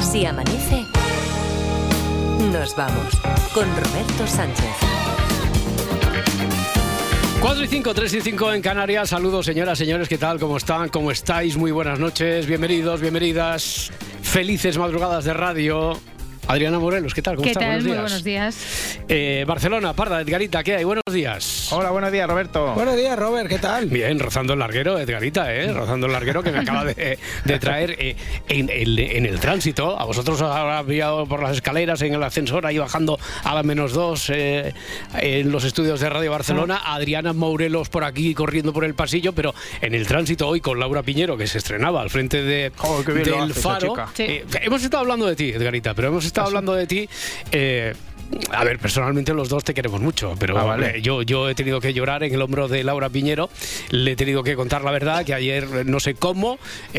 Si amanece, nos vamos con Roberto Sánchez. 4 y 5, 3 y 5 en Canarias. Saludos, señoras, señores, ¿qué tal? ¿Cómo están? ¿Cómo estáis? Muy buenas noches, bienvenidos, bienvenidas. Felices madrugadas de radio. Adriana Morelos, ¿qué tal? ¿Cómo estás? Buenos días. Muy buenos días. Barcelona, Parda, Edgarita, ¿qué hay? Buenos días. Hola, buenos días, Roberto. Buenos días, Robert, ¿qué tal? Bien, rozando el larguero, Edgarita, rozando el larguero que me acaba de traer en el tránsito. A vosotros os habrá pillado por las escaleras, en el ascensor, ahí bajando a la -2 en los estudios de Radio Barcelona. Adriana Morelos por aquí corriendo por el pasillo, pero en el tránsito hoy con Laura Piñero, que se estrenaba al frente del Faro. Sí. Hemos estado hablando de ti, Edgarita, pero hemos estado hablando de ti. A ver, personalmente los dos te queremos mucho, pero vale. yo he tenido que llorar en el hombro de Laura Piñero. Le he tenido que contar la verdad, que ayer no sé cómo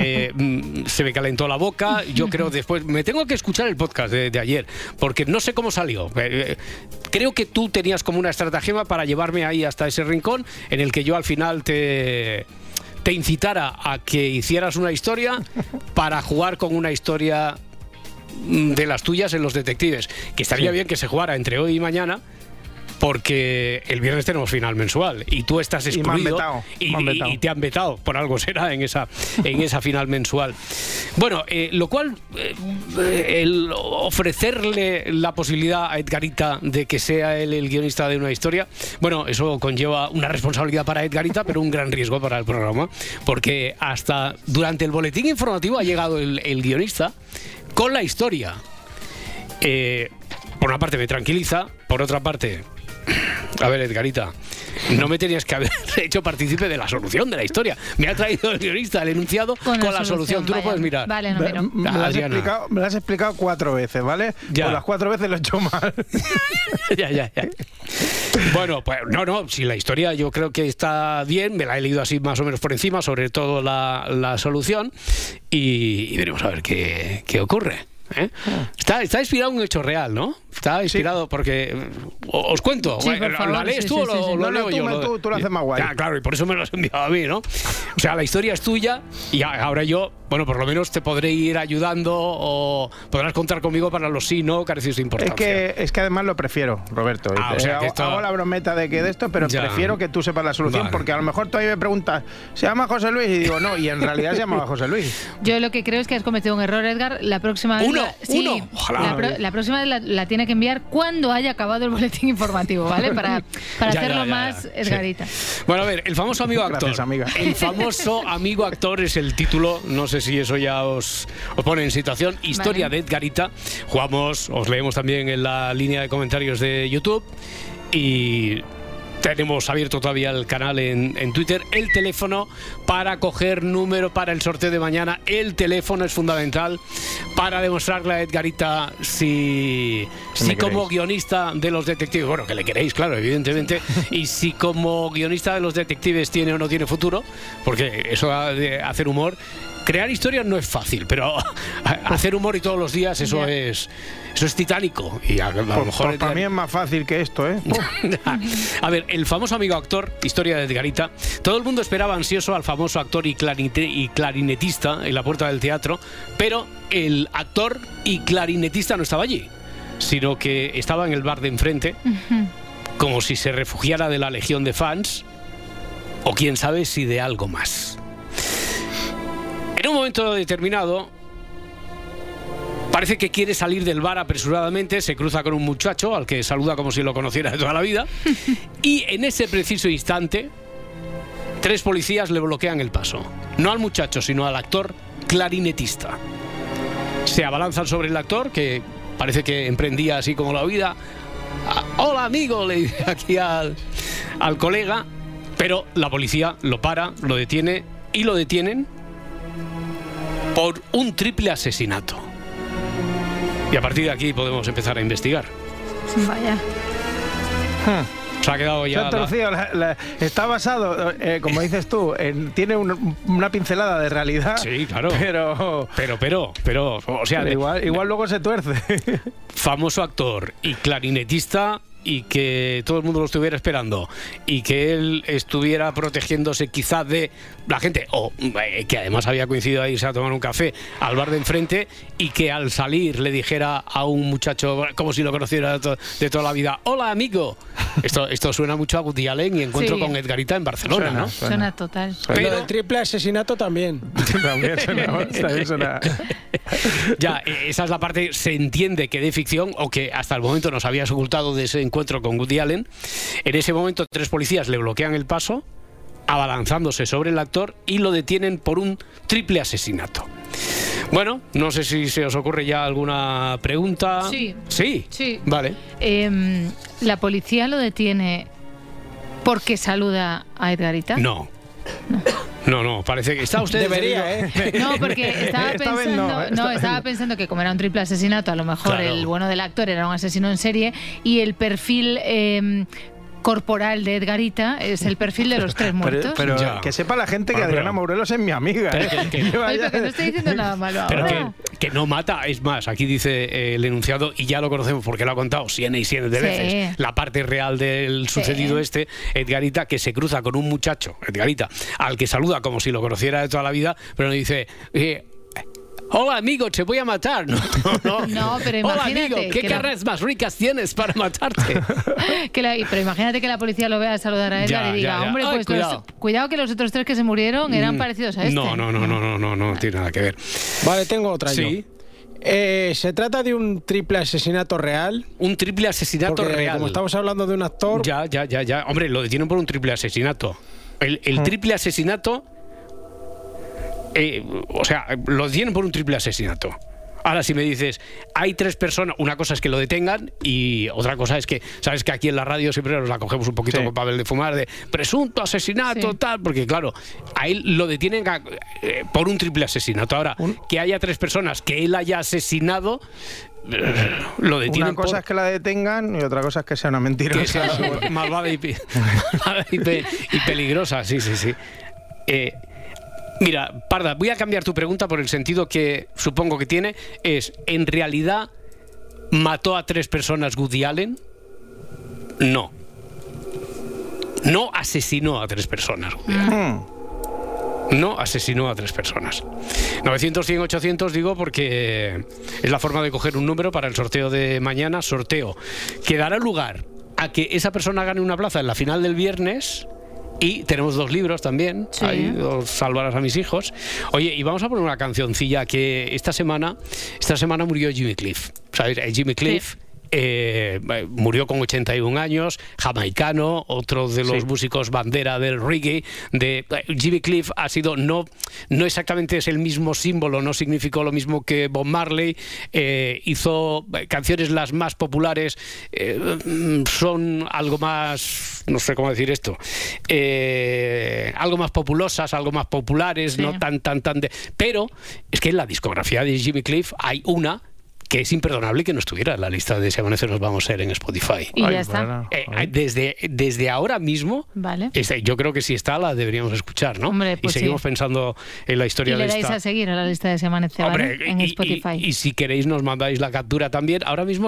se me calentó la boca. Yo creo después me tengo que escuchar el podcast de ayer, porque no sé cómo salió. Creo que tú tenías como una estratagema para llevarme ahí hasta ese rincón en el que yo al final te incitara a que hicieras una historia para jugar con una historia de las tuyas en Los Detectives, que estaría bien que se jugara entre hoy y mañana, porque el viernes tenemos final mensual y tú estás excluido y te han vetado, por algo será en esa final mensual. Bueno, lo cual el ofrecerle la posibilidad a Edgarita de que sea él el guionista de una historia, bueno, eso conlleva una responsabilidad para Edgarita, pero un gran riesgo para el programa, porque hasta durante el boletín informativo ha llegado el guionista con la historia. Por una parte me tranquiliza, por otra parte, a ver, Edgarita, no me tenías que haber hecho partícipe de la solución de la historia. Me ha traído el guionista, el enunciado, con la solución. Tú lo puedes mirar. Vale, no miro. Me lo has explicado 4 veces, ¿vale? Ya. Por las 4 veces lo he hecho mal. Ya. Bueno, pues no, si la historia yo creo que está bien, me la he leído así más o menos por encima, sobre todo la solución, y veremos a ver qué ocurre. Está inspirado en un hecho real, ¿no? Está inspirado porque... Os cuento. Sí, por favor. ¿La lees tú o lo leo yo? Tú lo haces más guay. Claro, y por eso me lo has enviado a mí, ¿no? O sea, la historia es tuya y ahora yo, bueno, por lo menos te podré ir ayudando o podrás contar conmigo para los sí, no, carecidos de importancia. Es que además lo prefiero, Roberto. O sea, que esto... Hago la brometa de que de esto, pero prefiero que tú sepas la solución, vale. Porque a lo mejor tú ahí me preguntas, ¿se llama José Luis? Y digo, no, y en realidad se llamaba José Luis. Yo lo que creo es que has cometido un error, Edgar. La próxima vez... Ojalá. La próxima vez la tiene que enviar cuando haya acabado el boletín informativo, ¿vale? Para hacerlo más Edgarita. Sí. Bueno, a ver, el famoso amigo actor. Gracias, amiga. El famoso amigo actor es el título. No sé si eso ya os pone en situación. Historia de Edgarita. Jugamos, os leemos también en la línea de comentarios de YouTube. Y... tenemos abierto todavía el canal en Twitter. El teléfono para coger número para el sorteo de mañana. El teléfono es fundamental para demostrarle a Edgarita si como guionista de Los Detectives, bueno, que le queréis, claro, evidentemente, y si como guionista de Los Detectives tiene o no tiene futuro, porque eso de hacer humor, crear historias no es fácil, pero hacer humor y todos los días, eso es titánico. Y a lo mejor para mí es más fácil que esto, ¿eh? A ver, el famoso amigo actor, historia de Edgarita. Todo el mundo esperaba ansioso al famoso actor y clarinetista en la puerta del teatro, pero el actor y clarinetista no estaba allí, sino que estaba en el bar de enfrente, como si se refugiara de la legión de fans, o quién sabe si de algo más. En un momento determinado, parece que quiere salir del bar apresuradamente, se cruza con un muchacho al que saluda como si lo conociera de toda la vida, y en ese preciso instante, 3 policías le bloquean el paso. No al muchacho, sino al actor clarinetista. Se abalanzan sobre el actor, que parece que emprendía así como la huida. Hola, amigo, le dice aquí al colega, pero la policía lo para, lo detiene y lo detienen por un triple asesinato. Y a partir de aquí podemos empezar a investigar. Vaya. Se ha quedado ya... Está basado, como dices tú, tiene una pincelada de realidad. Sí, claro. Pero o sea... igual luego se tuerce. Famoso actor y clarinetista y que todo el mundo lo estuviera esperando y que él estuviera protegiéndose quizá de la gente, o que además había coincidido a irse a tomar un café al bar de enfrente y que al salir le dijera a un muchacho como si lo conociera de toda la vida: hola amigo. Esto suena mucho a Woody Allen y Encuentro con Edgarita en Barcelona, ¿no? Suena total. Pero el triple asesinato también. También suena. Ya, esa es la parte, se entiende que de ficción, o que hasta el momento nos habías ocultado de ese encuentro con Woody Allen. En ese momento 3 policías le bloquean el paso, abalanzándose sobre el actor, y lo detienen por un triple asesinato. Bueno, no sé si se os ocurre ya alguna pregunta. Sí. ¿Sí? Sí. Vale. ¿La policía lo detiene porque saluda a Edgarita? No, parece que está usted... Debería, No, porque estaba pensando que como era un triple asesinato, a lo mejor Claro. el bueno del actor era un asesino en serie y el perfil corporal de Edgarita es el perfil de los 3 muertos. Pero Ya. que sepa la gente que Adriana Morelos es mi amiga. Pero Oye, pero que no estoy diciendo nada malo Pero ahora. que no mata, es más, aquí dice el enunciado, y ya lo conocemos porque lo ha contado cientos y cientos de Sí. veces, la parte real del sucedido Edgarita, que se cruza con un muchacho, Edgarita, al que saluda como si lo conociera de toda la vida, pero no dice... hola amigo, te voy a matar. No, pero hola imagínate amigo, ¿qué que carreras más ricas tienes para matarte? Pero imagínate que la policía lo vea saludar a Edgar y diga, ya. hombre, Ay, pues cuidado. cuidado que los otros 3 que se murieron eran parecidos a este. No tiene nada que ver. Vale, tengo otra Sí. yo. ¿Se trata de un triple asesinato real? Un triple asesinato Porque real. como estamos hablando de un actor... Ya. Hombre, lo detienen por un triple asesinato. El triple asesinato... o sea, lo detienen por un triple asesinato. Ahora, si me dices, hay 3 personas, una cosa es que lo detengan y otra cosa es que, sabes que aquí en la radio siempre nos la cogemos un poquito con papel de fumar, de presunto asesinato, tal, porque claro, a él lo detienen por un triple asesinato. Ahora, que haya 3 personas que él haya asesinado, lo detienen. Una cosa es que la detengan y otra cosa es que sea una mentira. Que sea malvada y peligrosa, sí. Mira, Parda, voy a cambiar tu pregunta por el sentido que supongo que tiene. Es, ¿en realidad mató a 3 personas Woody Allen? No. No asesinó a 3 personas Woody Allen. No asesinó a 3 personas. 900, 100, 800 digo porque es la forma de coger un número para el sorteo de mañana. Sorteo que dará lugar a que esa persona gane una plaza en la final del viernes. Y tenemos 2 libros también, Sí. ahí, Os salvarás a mis hijos. Oye, y vamos a poner una cancioncilla que esta semana murió Jimmy Cliff. ¿Sabes? Jimmy Cliff murió con 81 años, jamaicano, otro de los músicos bandera del reggae. Jimmy Cliff ha sido, no exactamente es el mismo símbolo, no significó lo mismo que Bob Marley. Hizo canciones las más populares, son algo más, no sé cómo decir esto, algo más populosas, algo más populares, no tan pero es que en la discografía de Jimmy Cliff hay una que es imperdonable que no estuviera en la lista de Si Amanecer Nos Vamos a ser en Spotify. Y ya está. Desde ahora mismo, Vale. yo creo que si está, la deberíamos escuchar, ¿no? Hombre, pues y seguimos pensando en la historia Y de le dais esta... a seguir a la lista de Si Amanece, Hombre, ¿vale? En Spotify. y si queréis nos mandáis la captura también. Ahora mismo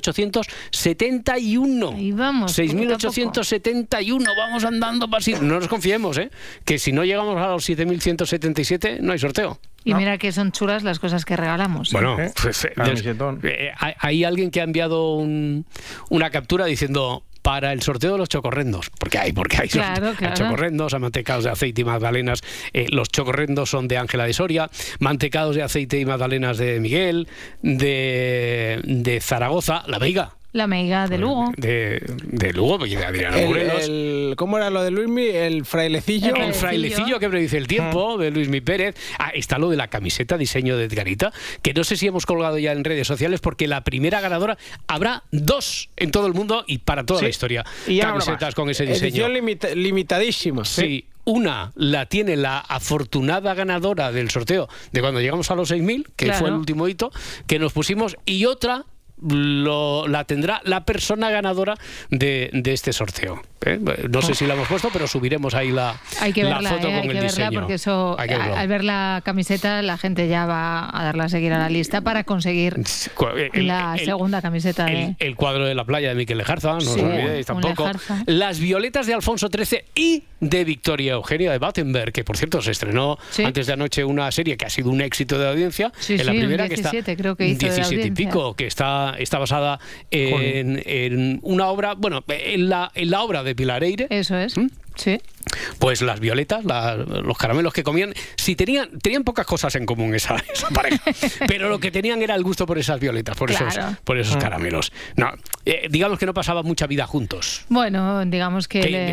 6.871. Ahí vamos. 6.871. Vamos andando para... No nos confiemos, que si no llegamos a los 7.177 no hay sorteo. Y mira que son chulas las cosas que regalamos. Bueno, pues, hay alguien que ha enviado una captura diciendo para el sorteo de los chocorrendos, porque hay Claro. chocorrendos, mantecados de aceite y magdalenas. Los chocorrendos son de Ángela de Soria, mantecados de aceite y magdalenas de Miguel, de Zaragoza, La Veiga. La meiga de Lugo. De Lugo, porque de Adriana Morelos. ¿Cómo era lo de Luismi? El frailecillo. El frailecillo que predice el tiempo, de Luismi Pérez. Está lo de la camiseta diseño de Edgarita, que no sé si hemos colgado ya en redes sociales, porque la primera ganadora, habrá 2 en todo el mundo y para toda la historia. Y ya camisetas con ese diseño. Edición limitadísima. Sí. Una la tiene la afortunada ganadora del sorteo de cuando llegamos a los 6.000, que fue el último hito que nos pusimos, y otra la tendrá la persona ganadora de este sorteo. No sé si la hemos puesto, pero subiremos ahí la foto con el diseño. Porque eso, al ver la camiseta, la gente ya va a darle a seguir a la lista para conseguir la segunda camiseta. El cuadro de la playa de Miquel Lejarza, no os olvidéis tampoco. Las violetas de Alfonso XIII y de Victoria Eugenia de Battenberg, que por cierto se estrenó antes de anoche una serie que ha sido un éxito de audiencia. En la primera, 17, que está, creo que hizo 17 y pico, que está basada en una obra, bueno, en la obra de Pilar Eyre. Eso es, sí. Pues las violetas, los caramelos que comían, sí tenían pocas cosas en común esa pareja, pero lo que tenían era el gusto por esas violetas, por esos caramelos. No, digamos que no pasaban mucha vida juntos. Bueno, digamos que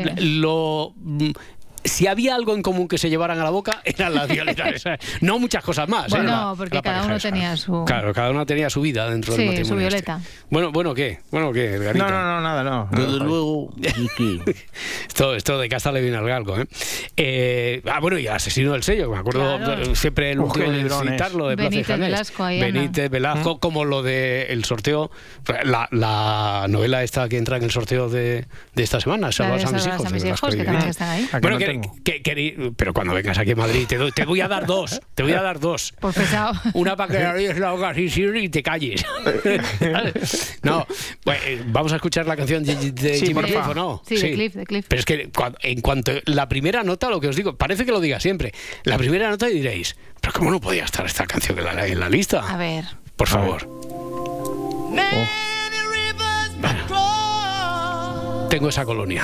si había algo en común que se llevaran a la boca, eran las violetas. No muchas cosas más. Bueno, porque cada uno tenía su... Claro, cada uno tenía su vida dentro del matrimonio. Sí, su violeta. Bueno, ¿qué, Edgarita? No, nada, no. Desde luego... Esto de casa le viene al galgo, ¿eh? Bueno, y el asesino del sello, que me acuerdo siempre el último de citarlo, de Benítez Velasco. Benítez Velasco, como lo del sorteo, la novela esta que entra en el sorteo de esta semana, Salvas a mis hijos, que también están ahí. Bueno, pero cuando vengas aquí a Madrid te voy a dar dos. Por pesado. Una para que abres la boca y te calles. No, vamos a escuchar la canción de Jimmy Cliff, ¿o no? Sí, de Cliff. Pero es que en cuanto la primera nota, lo que os digo, parece que lo diga siempre, la primera nota y diréis, pero ¿cómo no podía estar esta canción en la lista? A ver. Por favor. Tengo esa colonia.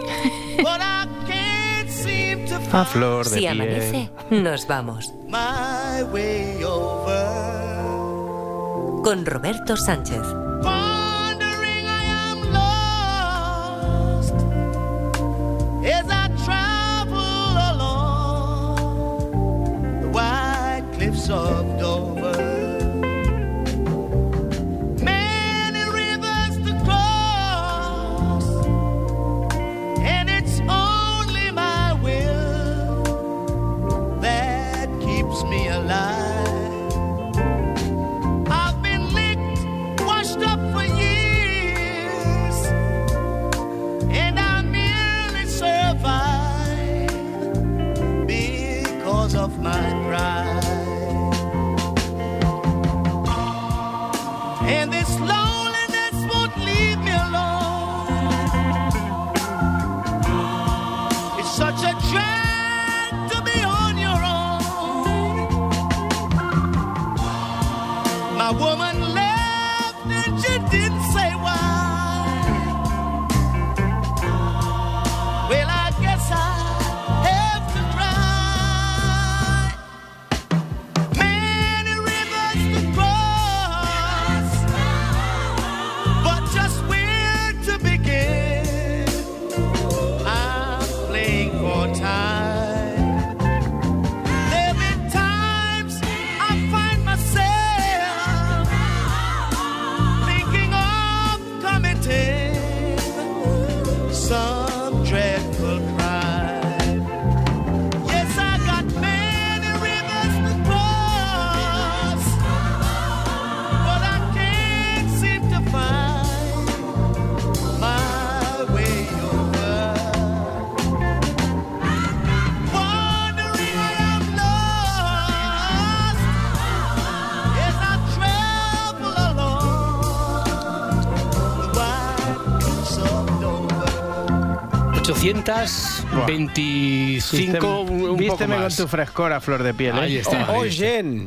A flor de Si amanece, nos vamos. Con Roberto Sánchez. $825, un Vísteme poco más. con tu frescor a flor de piel. Ahí está. Jen.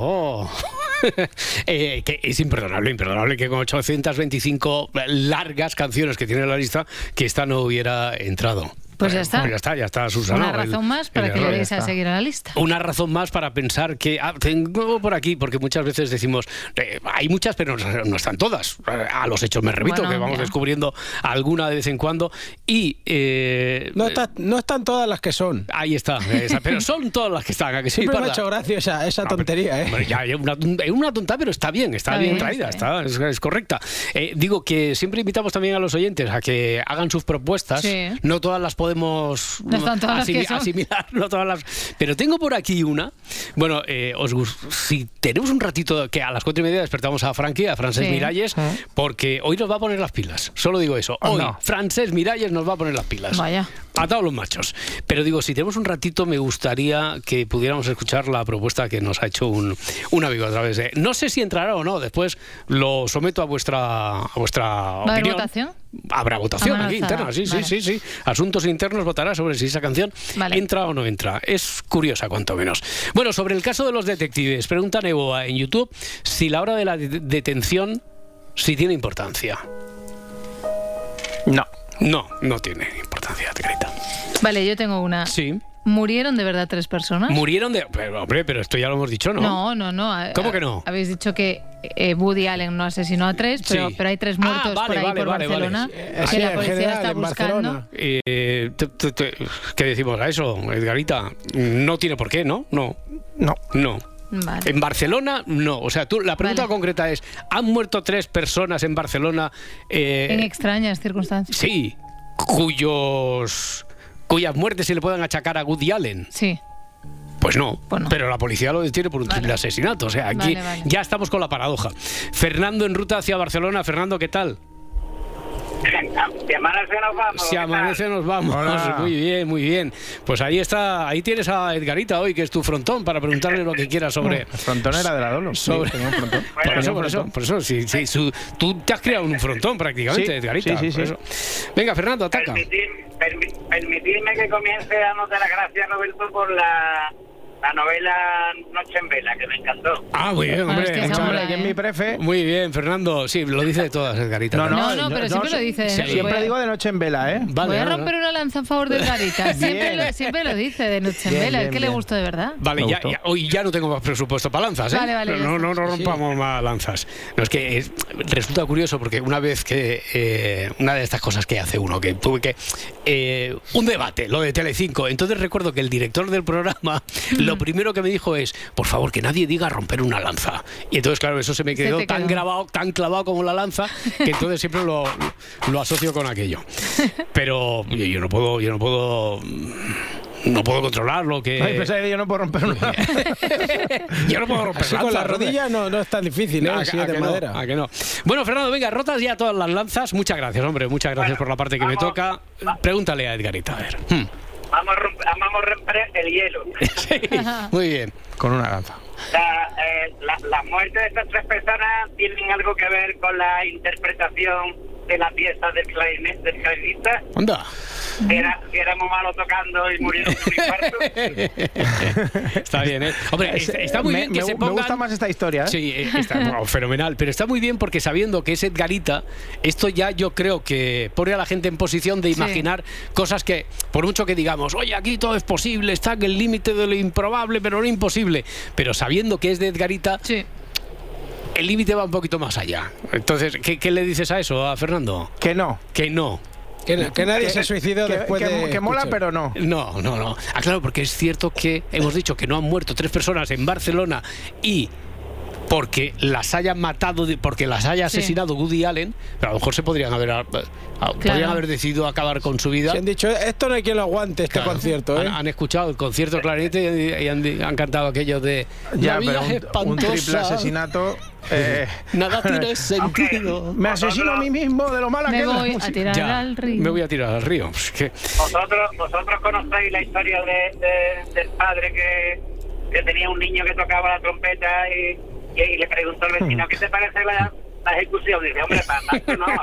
Que es imperdonable que con 825 largas canciones que tiene la lista, que esta no hubiera entrado. Pues ya está. Ya está, Susana. Una razón más para que le deis a seguir a la lista. Una razón más para pensar que tengo por aquí, porque muchas veces decimos, hay muchas, pero no están todas. A los hechos me remito, que vamos descubriendo alguna de vez en cuando. Y no están todas las que son. Ahí está, pero son todas las que están. ¿A que sí, siempre me ha hecho gracia esa tontería, Hombre, ya, es una tonta, pero está bien traída, es correcta. Digo que siempre invitamos también a los oyentes a que hagan sus propuestas. Sí. No todas las podemos podemos No están todas las que son. asimilar, no todas las... Pero tengo por aquí una. Bueno, si tenemos un ratito, que a las 4:30 despertamos a Frankie, a Francesc Miralles, porque hoy nos va a poner las pilas. Solo digo eso. Hoy Francesc Miralles nos va a poner las pilas. Vaya. Atados los machos. Pero digo, si tenemos un ratito, me gustaría que pudiéramos escuchar la propuesta que nos ha hecho un amigo a través de... No sé si entrará o no, después lo someto a vuestra opinión. ¿Va a haber votación? Habrá votación aquí interna, sí. Asuntos internos votará sobre si esa canción entra o no entra. Es curiosa, cuanto menos. Bueno, sobre el caso de los detectives, pregunta Neboa en YouTube si la hora de la detención si tiene importancia. No tiene importancia, Edgarita. Vale, yo tengo una. Sí. ¿Murieron de verdad 3 personas? Murieron de... Pero esto ya lo hemos dicho, ¿no? No. ¿Cómo que no? Habéis dicho que Woody Allen no asesinó a 3, pero hay 3 muertos por ahí por Barcelona. Que la policía está buscando. ¿Qué decimos a eso, Edgarita? No tiene por qué, ¿no? No. Vale. En Barcelona, no. O sea, la pregunta concreta es, ¿han muerto 3 personas en Barcelona? En extrañas circunstancias. Sí, cuyas muertes se le puedan achacar a Woody Allen. Sí. Pues no, pero la policía lo detiene por un triple asesinato. O sea, aquí ya estamos con la paradoja. Fernando en ruta hacia Barcelona. Fernando, ¿qué tal? Si amanece nos vamos. Si amanece nos vamos. Hola. Muy bien. Pues ahí tienes a Edgarita hoy, que es tu frontón, para preguntarle lo que quieras sobre... Frontón era de la Dolo. Sobre... Sí, un frontón. Por eso, tú te has creado un frontón prácticamente, Edgarita. Sí. Venga, Fernando, ataca. Permitidme que comience dándote las gracias, Roberto, por la novela Noche en Vela, que me encantó. Muy bien, hombre. Que es mi prefe. Muy bien, Fernando. Sí, lo dice de todas, Edgarita. No, pero siempre lo dice. Siempre digo de Noche en Vela, ¿eh? Voy a romper una lanza en favor de Edgarita. Siempre lo dice de Noche en Vela. Es que le gustó de verdad. Vale, hoy ya no tengo más presupuesto para lanzas, ¿eh? Vale. No rompamos más lanzas. No, es que resulta curioso porque una vez que... una de estas cosas que hace uno, que tuve que... un debate, lo de Telecinco. Entonces recuerdo que el director del programa... Lo primero que me dijo es, por favor, que nadie diga romper una lanza. Y entonces, claro, eso se me quedó tan grabado, tan clavado como la lanza, que entonces siempre lo asocio con aquello. Pero yo no puedo controlar lo que... yo no puedo romper una lanza. Yo no puedo romper lanzas. Con la rodilla no es tan difícil, si es de madera. ¿A que no? Bueno, Fernando, venga, rotas ya todas las lanzas. Muchas gracias, hombre. Muchas gracias por la parte que me toca. Pregúntale a Edgarita, a ver. Vamos a romper el hielo. Sí, muy bien. Con una lanza. Las muertes de estas 3 personas tienen algo que ver con la interpretación de la pieza del clarinista. Anda. Si era muy malo tocando y murió en un infarto. Está bien, ¿eh? Hombre, está muy bien que se pongan... Me gusta más esta historia, ¿eh? Sí, está fenomenal. Pero está muy bien porque sabiendo que es Edgarita, esto ya yo creo que pone a la gente en posición de imaginar cosas que, por mucho que digamos, oye, aquí todo es posible, está en el límite de lo improbable, pero no imposible. Pero sabiendo que es de Edgarita... Sí. El límite va un poquito más allá. Entonces, ¿qué le dices a eso, a Fernando? Que no. Que nadie se suicidó después de... Que mola, pero no. No. Claro, porque es cierto que hemos dicho que no han muerto 3 personas en Barcelona y... porque las hayan matado, porque las haya asesinado Woody Allen, pero a lo mejor se podrían haber decidido acabar con su vida. Se han dicho, esto no hay quien lo aguante, este concierto, ¿eh? Han escuchado el concierto clarinete y han cantado aquello de ya, la vida pero es espantosa. Un triple asesinato. Nada tiene sentido. Me asesino a mí mismo de lo mala que es. Me voy a tirar al río. Me voy a tirar al río. Pues que... ¿Vosotros conocéis la historia del padre que tenía un niño que tocaba la trompeta y le preguntó al vecino, ¿qué te parece la ejecución? Dice, hombre, para no.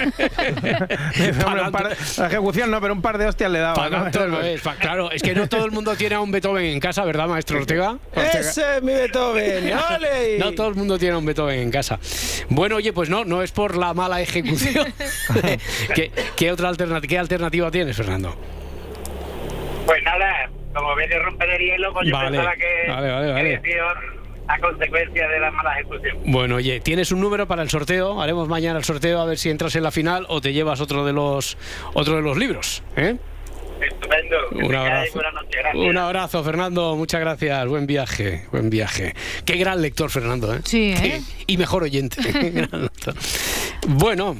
La ejecución no, pero un par de hostias le daba. Claro, es que no todo el mundo tiene a un Beethoven en casa, ¿verdad, maestro Ortega? ¡Ese es mi Beethoven! ¡Ole! No todo el mundo tiene a un Beethoven en casa. Bueno, oye, pues no es por la mala ejecución. ¿Qué alternativa tienes, Fernando? Pues nada, como ves de romper el hielo, pues yo pensaba que a consecuencia de la mala ejecución. Bueno, oye, ¿tienes un número para el sorteo? Haremos mañana el sorteo a ver si entras en la final o te llevas otro de los libros, ¿eh? Estupendo. Un abrazo. Un abrazo, Fernando. Muchas gracias. Buen viaje. Qué gran lector, Fernando, ¿eh? Sí, ¿eh? Y mejor oyente. Bueno,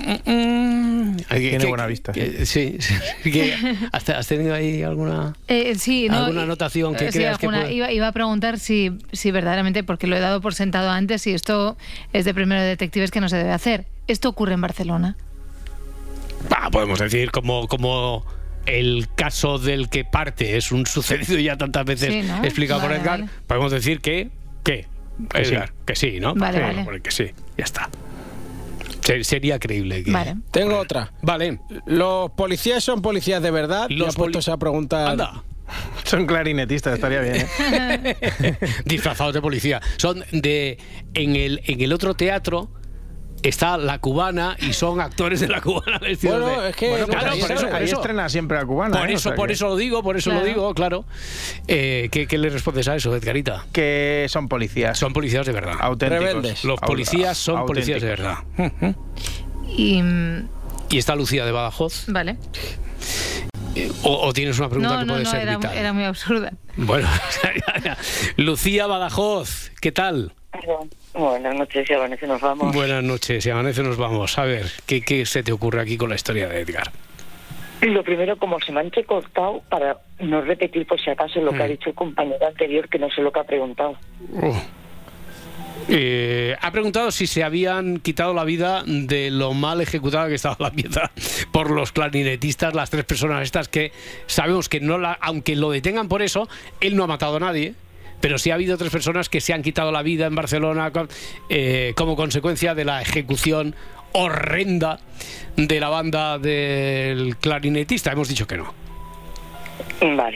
tiene buena vista. Sí. ¿Has tenido ahí alguna anotación que creas que puede... Iba a preguntar si verdaderamente, porque lo he dado por sentado antes, si esto es de Primero de Detectives que no se debe hacer. ¿Esto ocurre en Barcelona? Podemos decir como el caso del que parte es un sucedido ya tantas veces explicado por Edgar, vale. Podemos decir que Edgar, sí. Que sí, ¿no? Vale. Que sí, ya está. Sería creíble que... Vale. Tengo otra. Vale. ¿Los policías son policías de verdad? Los puestos a preguntar... Anda. Son clarinetistas, estaría bien, ¿eh? Disfrazados de policía. Son en el otro teatro está La Cubana y son actores de La Cubana vestidos es que claro, ahí estrena siempre La Cubana. Por eso lo digo, claro. ¿Qué le respondes a eso, Edgarita? Que son policías. Son policías de verdad. Auténticos. Rebeldes. Los policías son policías de verdad. Y está Lucía de Badajoz. Vale. ¿O tienes una pregunta que puede ser vital? Era muy absurda. Bueno, Lucía Badajoz, ¿qué tal? Buenas noches, si amanece nos vamos. Buenas noches, si amanece nos vamos. A ver, ¿qué se te ocurre aquí con la historia de Edgar? Lo primero, como se me ha entrecortado, para no repetir por si acaso lo que ha dicho el compañero anterior, que no sé lo que ha preguntado. Ha preguntado si se habían quitado la vida de lo mal ejecutada que estaba la pieza por los clarinetistas, las 3 personas estas que sabemos que aunque lo detengan por eso, él no ha matado a nadie. Pero sí ha habido 3 personas que se han quitado la vida en Barcelona como consecuencia de la ejecución horrenda de la banda del clarinetista. Hemos dicho que no. Vale.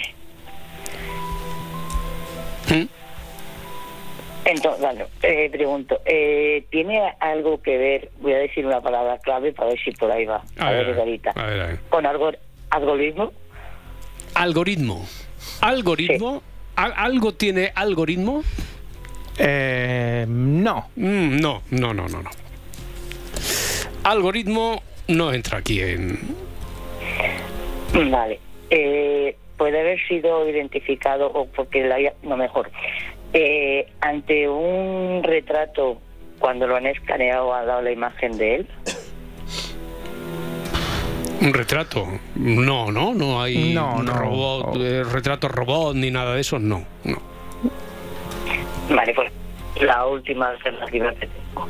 Entonces, pregunto, ¿tiene algo que ver, voy a decir una palabra clave para ver si por ahí va, a ver, Garita, con algoritmo? ¿Algoritmo? Sí. ¿Algo tiene algoritmo? No. No. Algoritmo no entra aquí en... Vale. Puede haber sido identificado, o porque ante un retrato, cuando lo han escaneado, ha dado la imagen de él. ¿Un retrato? No hay robot, retrato robot ni nada de eso, no. Vale, pues la última alternativa que tengo.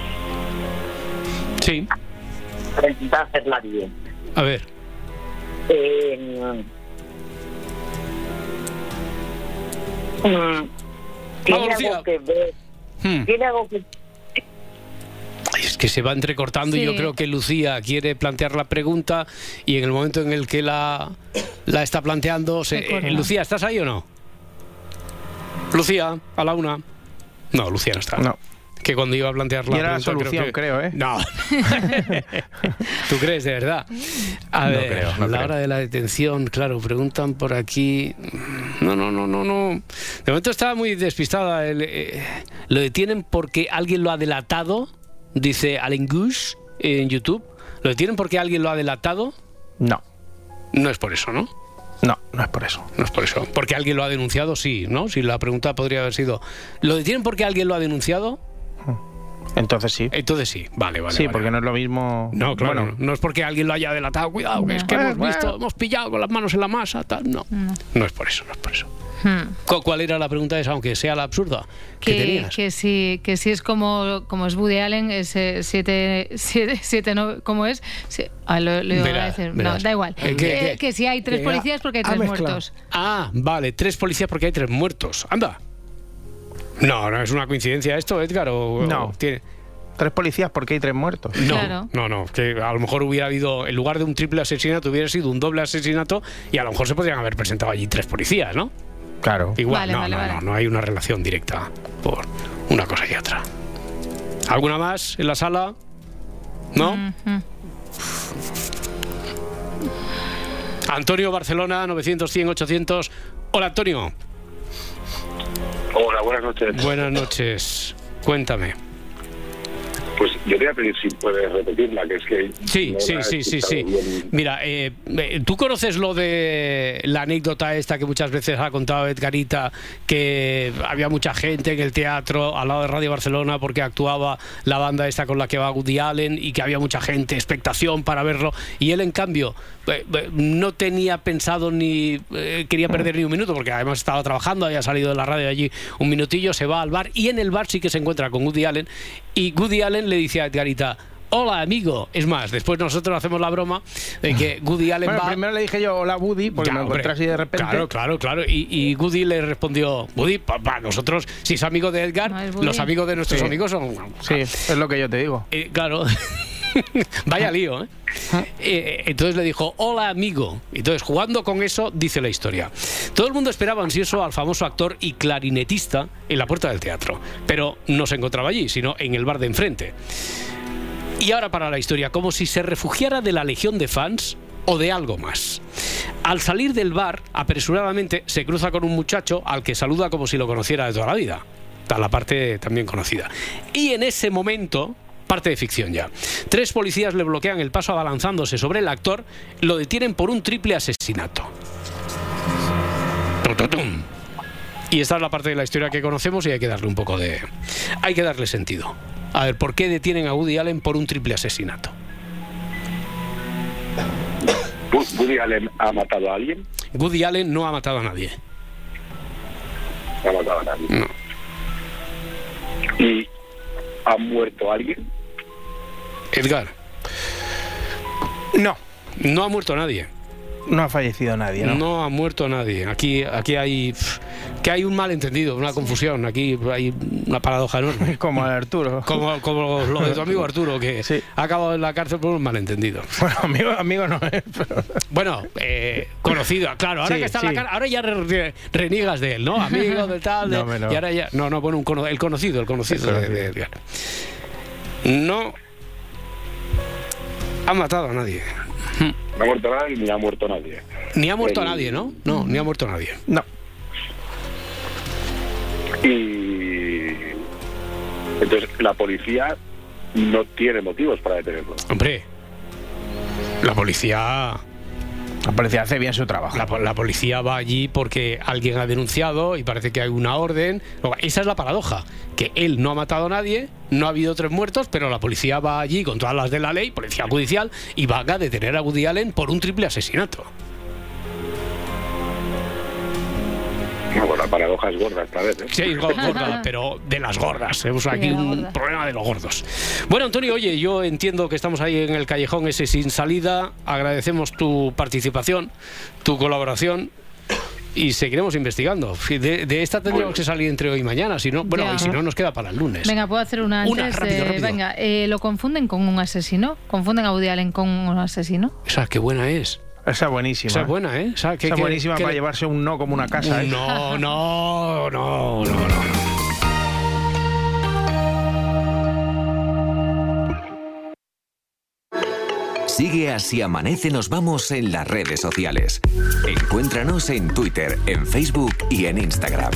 Sí. Para intentar hacerla bien. A ver. ¿Tiene algo que ver? ¿Tiene algo que... Es que se va entrecortando y yo creo que Lucía quiere plantear la pregunta y en el momento en el que la está planteando... Lucía, ¿estás ahí o no? Lucía, a la una. No, Lucía no está. No. Que cuando iba a plantear la pregunta... la solución, creo, ¿eh? No. ¿Tú crees, de verdad? A ver, la hora de la detención, claro, preguntan por aquí... No. De momento estaba muy despistada. Lo detienen porque alguien lo ha delatado, dice Alain Gush en YouTube. ¿Lo detienen porque alguien lo ha delatado? No. No es por eso, ¿no? No es por eso. No es por eso. Porque alguien lo ha denunciado, sí, ¿no? Si la pregunta podría haber sido... ¿Lo detienen porque alguien lo ha denunciado? Entonces sí. Vale. Sí, porque no es lo mismo. No, claro, bueno, no es porque alguien lo haya delatado, cuidado, que es que hemos pillado con las manos en la masa, tal. No es por eso. ¿Cuál era la pregunta esa, aunque sea la absurda? ¿Qué tenías? Que si es como es Woody Allen, ese 7, no, ¿cómo es? Lo iba a decir. No, da igual. Que si hay 3 policías porque hay 3 muertos. Ah, vale, 3 policías porque hay 3 muertos. Anda. No es una coincidencia esto, Edgar, no. ¿Tiene 3 policías porque hay 3 muertos? No, que a lo mejor hubiera habido, en lugar de un triple asesinato, hubiera sido un doble asesinato y a lo mejor se podrían haber presentado allí 3 policías, ¿no? Claro. Igual, no hay una relación directa por una cosa y otra. ¿Alguna más en la sala? ¿No? Antonio, Barcelona, 900-100-800. Hola, Antonio. Hola, buenas noches. Buenas noches. Cuéntame. Pues yo te voy a pedir si puedes repetirla, que es que... Sí. Mira, ¿tú conoces lo de la anécdota esta que muchas veces ha contado Edgarita, que había mucha gente en el teatro al lado de Radio Barcelona porque actuaba la banda esta con la que va Woody Allen y que había mucha gente, expectación para verlo, y él en cambio no tenía pensado ni quería perder ni un minuto porque además estaba trabajando, había salido de la radio allí un minutillo, se va al bar y en el bar sí que se encuentra con Woody Allen y Woody Allen le dice a Edgarita: hola, amigo. Es más, después nosotros hacemos la broma de que Woody Allen va... Primero le dije yo, hola, Woody, porque me encontré así de repente. Claro. Y Woody le respondió: Woody, papá, nosotros, si es amigo de Edgar, los amigos de nuestros amigos son... Sí, es lo que yo te digo. Claro. Vaya lío, entonces le dijo: hola, amigo. Entonces, jugando con eso, dice la historia: todo el mundo esperaba ansioso al famoso actor y clarinetista en la puerta del teatro, pero no se encontraba allí, sino en el bar de enfrente. Y ahora para la historia, como si se refugiara de la legión de fans o de algo más. Al salir del bar, apresuradamente, se cruza con un muchacho al que saluda como si lo conociera de toda la vida. Está la parte también conocida. Y en ese momento... parte de ficción ya. 3 policías le bloquean el paso abalanzándose sobre el actor, lo detienen por un triple asesinato. Y esta es la parte de la historia que conocemos y hay que darle un poco de... hay que darle sentido. A ver, ¿por qué detienen a Woody Allen por un triple asesinato? ¿Woody Allen ha matado a alguien? Woody Allen no ha matado a nadie. No ha matado a nadie. No. ¿Y ha muerto alguien? Edgar. No. No ha muerto nadie. No ha fallecido nadie, ¿no? No ha muerto nadie. Aquí hay... que hay un malentendido, una confusión. Aquí hay una paradoja enorme. Como el Arturo. Como lo de tu amigo Arturo, que ha acabado en la cárcel por un malentendido. Bueno, amigo no es. Pero... Bueno, conocido. Claro, ahora que está en la cárcel, ahora ya reniegas de él, ¿no? Amigo del tal. No. Y ahora ya... No, bueno, el conocido de Edgar. No ha matado a nadie. No ha muerto nadie ni ha muerto nadie. Ni ha muerto a nadie, ¿no? No, ni ha muerto a nadie. No. Y entonces la policía no tiene motivos para detenerlo. Hombre, la policía hace bien su trabajo. La policía va allí porque alguien ha denunciado y parece que hay una orden. Esa es la paradoja, que él no ha matado a nadie, no ha habido 3 muertos, pero la policía va allí con todas las de la ley, policía judicial, y va a detener a Woody Allen por un triple asesinato. Bueno, la paradoja es gorda esta vez, ¿eh? Sí, es gorda, pero de las gordas. Tenemos aquí un problema de los gordos. Bueno, Antonio, oye, yo entiendo que estamos ahí en el callejón ese sin salida. Agradecemos tu participación, tu colaboración y seguiremos investigando. De esta tendríamos que salir entre hoy y mañana, si no, bueno, y si no nos queda para el lunes. Venga, puedo hacer una antes. Rápido. Venga, lo confunden con un asesino. Confunden a Woody Allen con un asesino. Esa, qué buena es. Esa es buenísima. Esa es buena, ¿eh? Esa es buenísima para llevarse un no como una casa, ¿eh? No. Sigue Así Amanece Nos Vamos en las redes sociales. Encuéntranos en Twitter, en Facebook y en Instagram.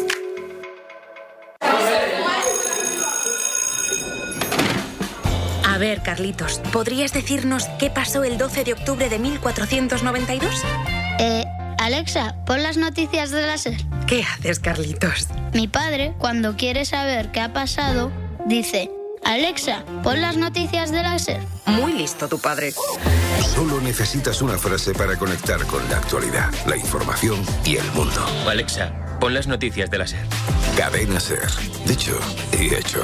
A ver, Carlitos, ¿podrías decirnos qué pasó el 12 de octubre de 1492? Alexa, pon las noticias de la SER. ¿Qué haces, Carlitos? Mi padre, cuando quiere saber qué ha pasado, dice: Alexa, pon las noticias de la SER. Muy listo tu padre. Solo necesitas una frase para conectar con la actualidad, la información y el mundo. Alexa, pon las noticias de la SER. Cadena SER. Dicho y hecho.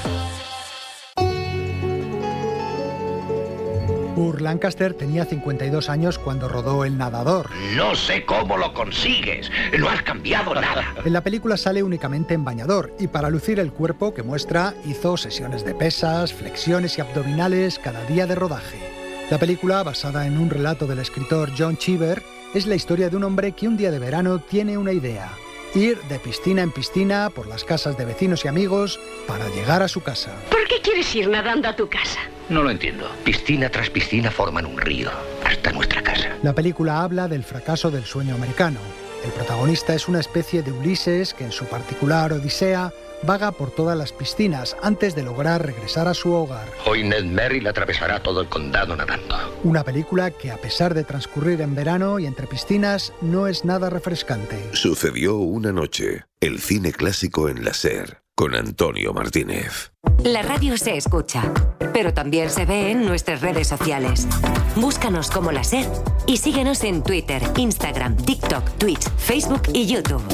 Burt Lancaster tenía 52 años cuando rodó El Nadador. No sé cómo lo consigues, no has cambiado nada. En la película sale únicamente en bañador y para lucir el cuerpo que muestra hizo sesiones de pesas, flexiones y abdominales cada día de rodaje. La película, basada en un relato del escritor John Cheever, es la historia de un hombre que un día de verano tiene una idea: ir de piscina en piscina por las casas de vecinos y amigos para llegar a su casa. ¿Por qué quieres ir nadando a tu casa? No lo entiendo. Piscina tras piscina forman un río hasta nuestra casa. La película habla del fracaso del sueño americano. El protagonista es una especie de Ulises que en su particular odisea vaga por todas las piscinas antes de lograr regresar a su hogar. Hoy Ned Merrill atravesará todo el condado nadando. Una película que, a pesar de transcurrir en verano y entre piscinas, no es nada refrescante. Sucedió una noche. El cine clásico en la SER, con Antonio Martínez. La radio se escucha, pero también se ve en nuestras redes sociales. Búscanos como La SER y síguenos en Twitter, Instagram, TikTok, Twitch, Facebook y YouTube.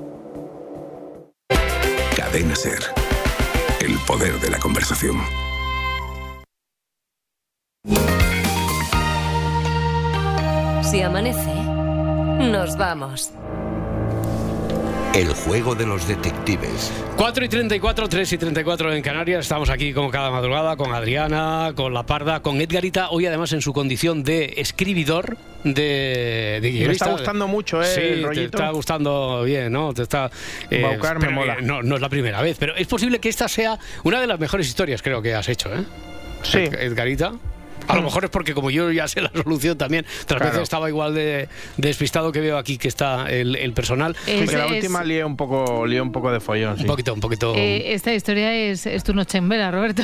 Cadena SER. El poder de la conversación. Si amanece, nos vamos. El juego de los detectives. 4:34, 3:34 en Canarias. Estamos aquí como cada madrugada con Adriana, con La Parda, con Edgarita. Hoy además en su condición de escribidor, de guionista. Me está gustando mucho, sí, el rollito. Te está gustando bien, ¿no? Te está... Baucar me mola. No es la primera vez, pero es posible que esta sea una de las mejores historias, creo, que has hecho, ¿eh? Sí. Edgarita. A lo mejor es porque como yo ya sé la solución también, otras veces estaba igual de despistado que veo aquí que está el personal. Sí, que la última lié un poco de follón. Sí. Un poquito. Esta historia es tu noche en vela, Roberto.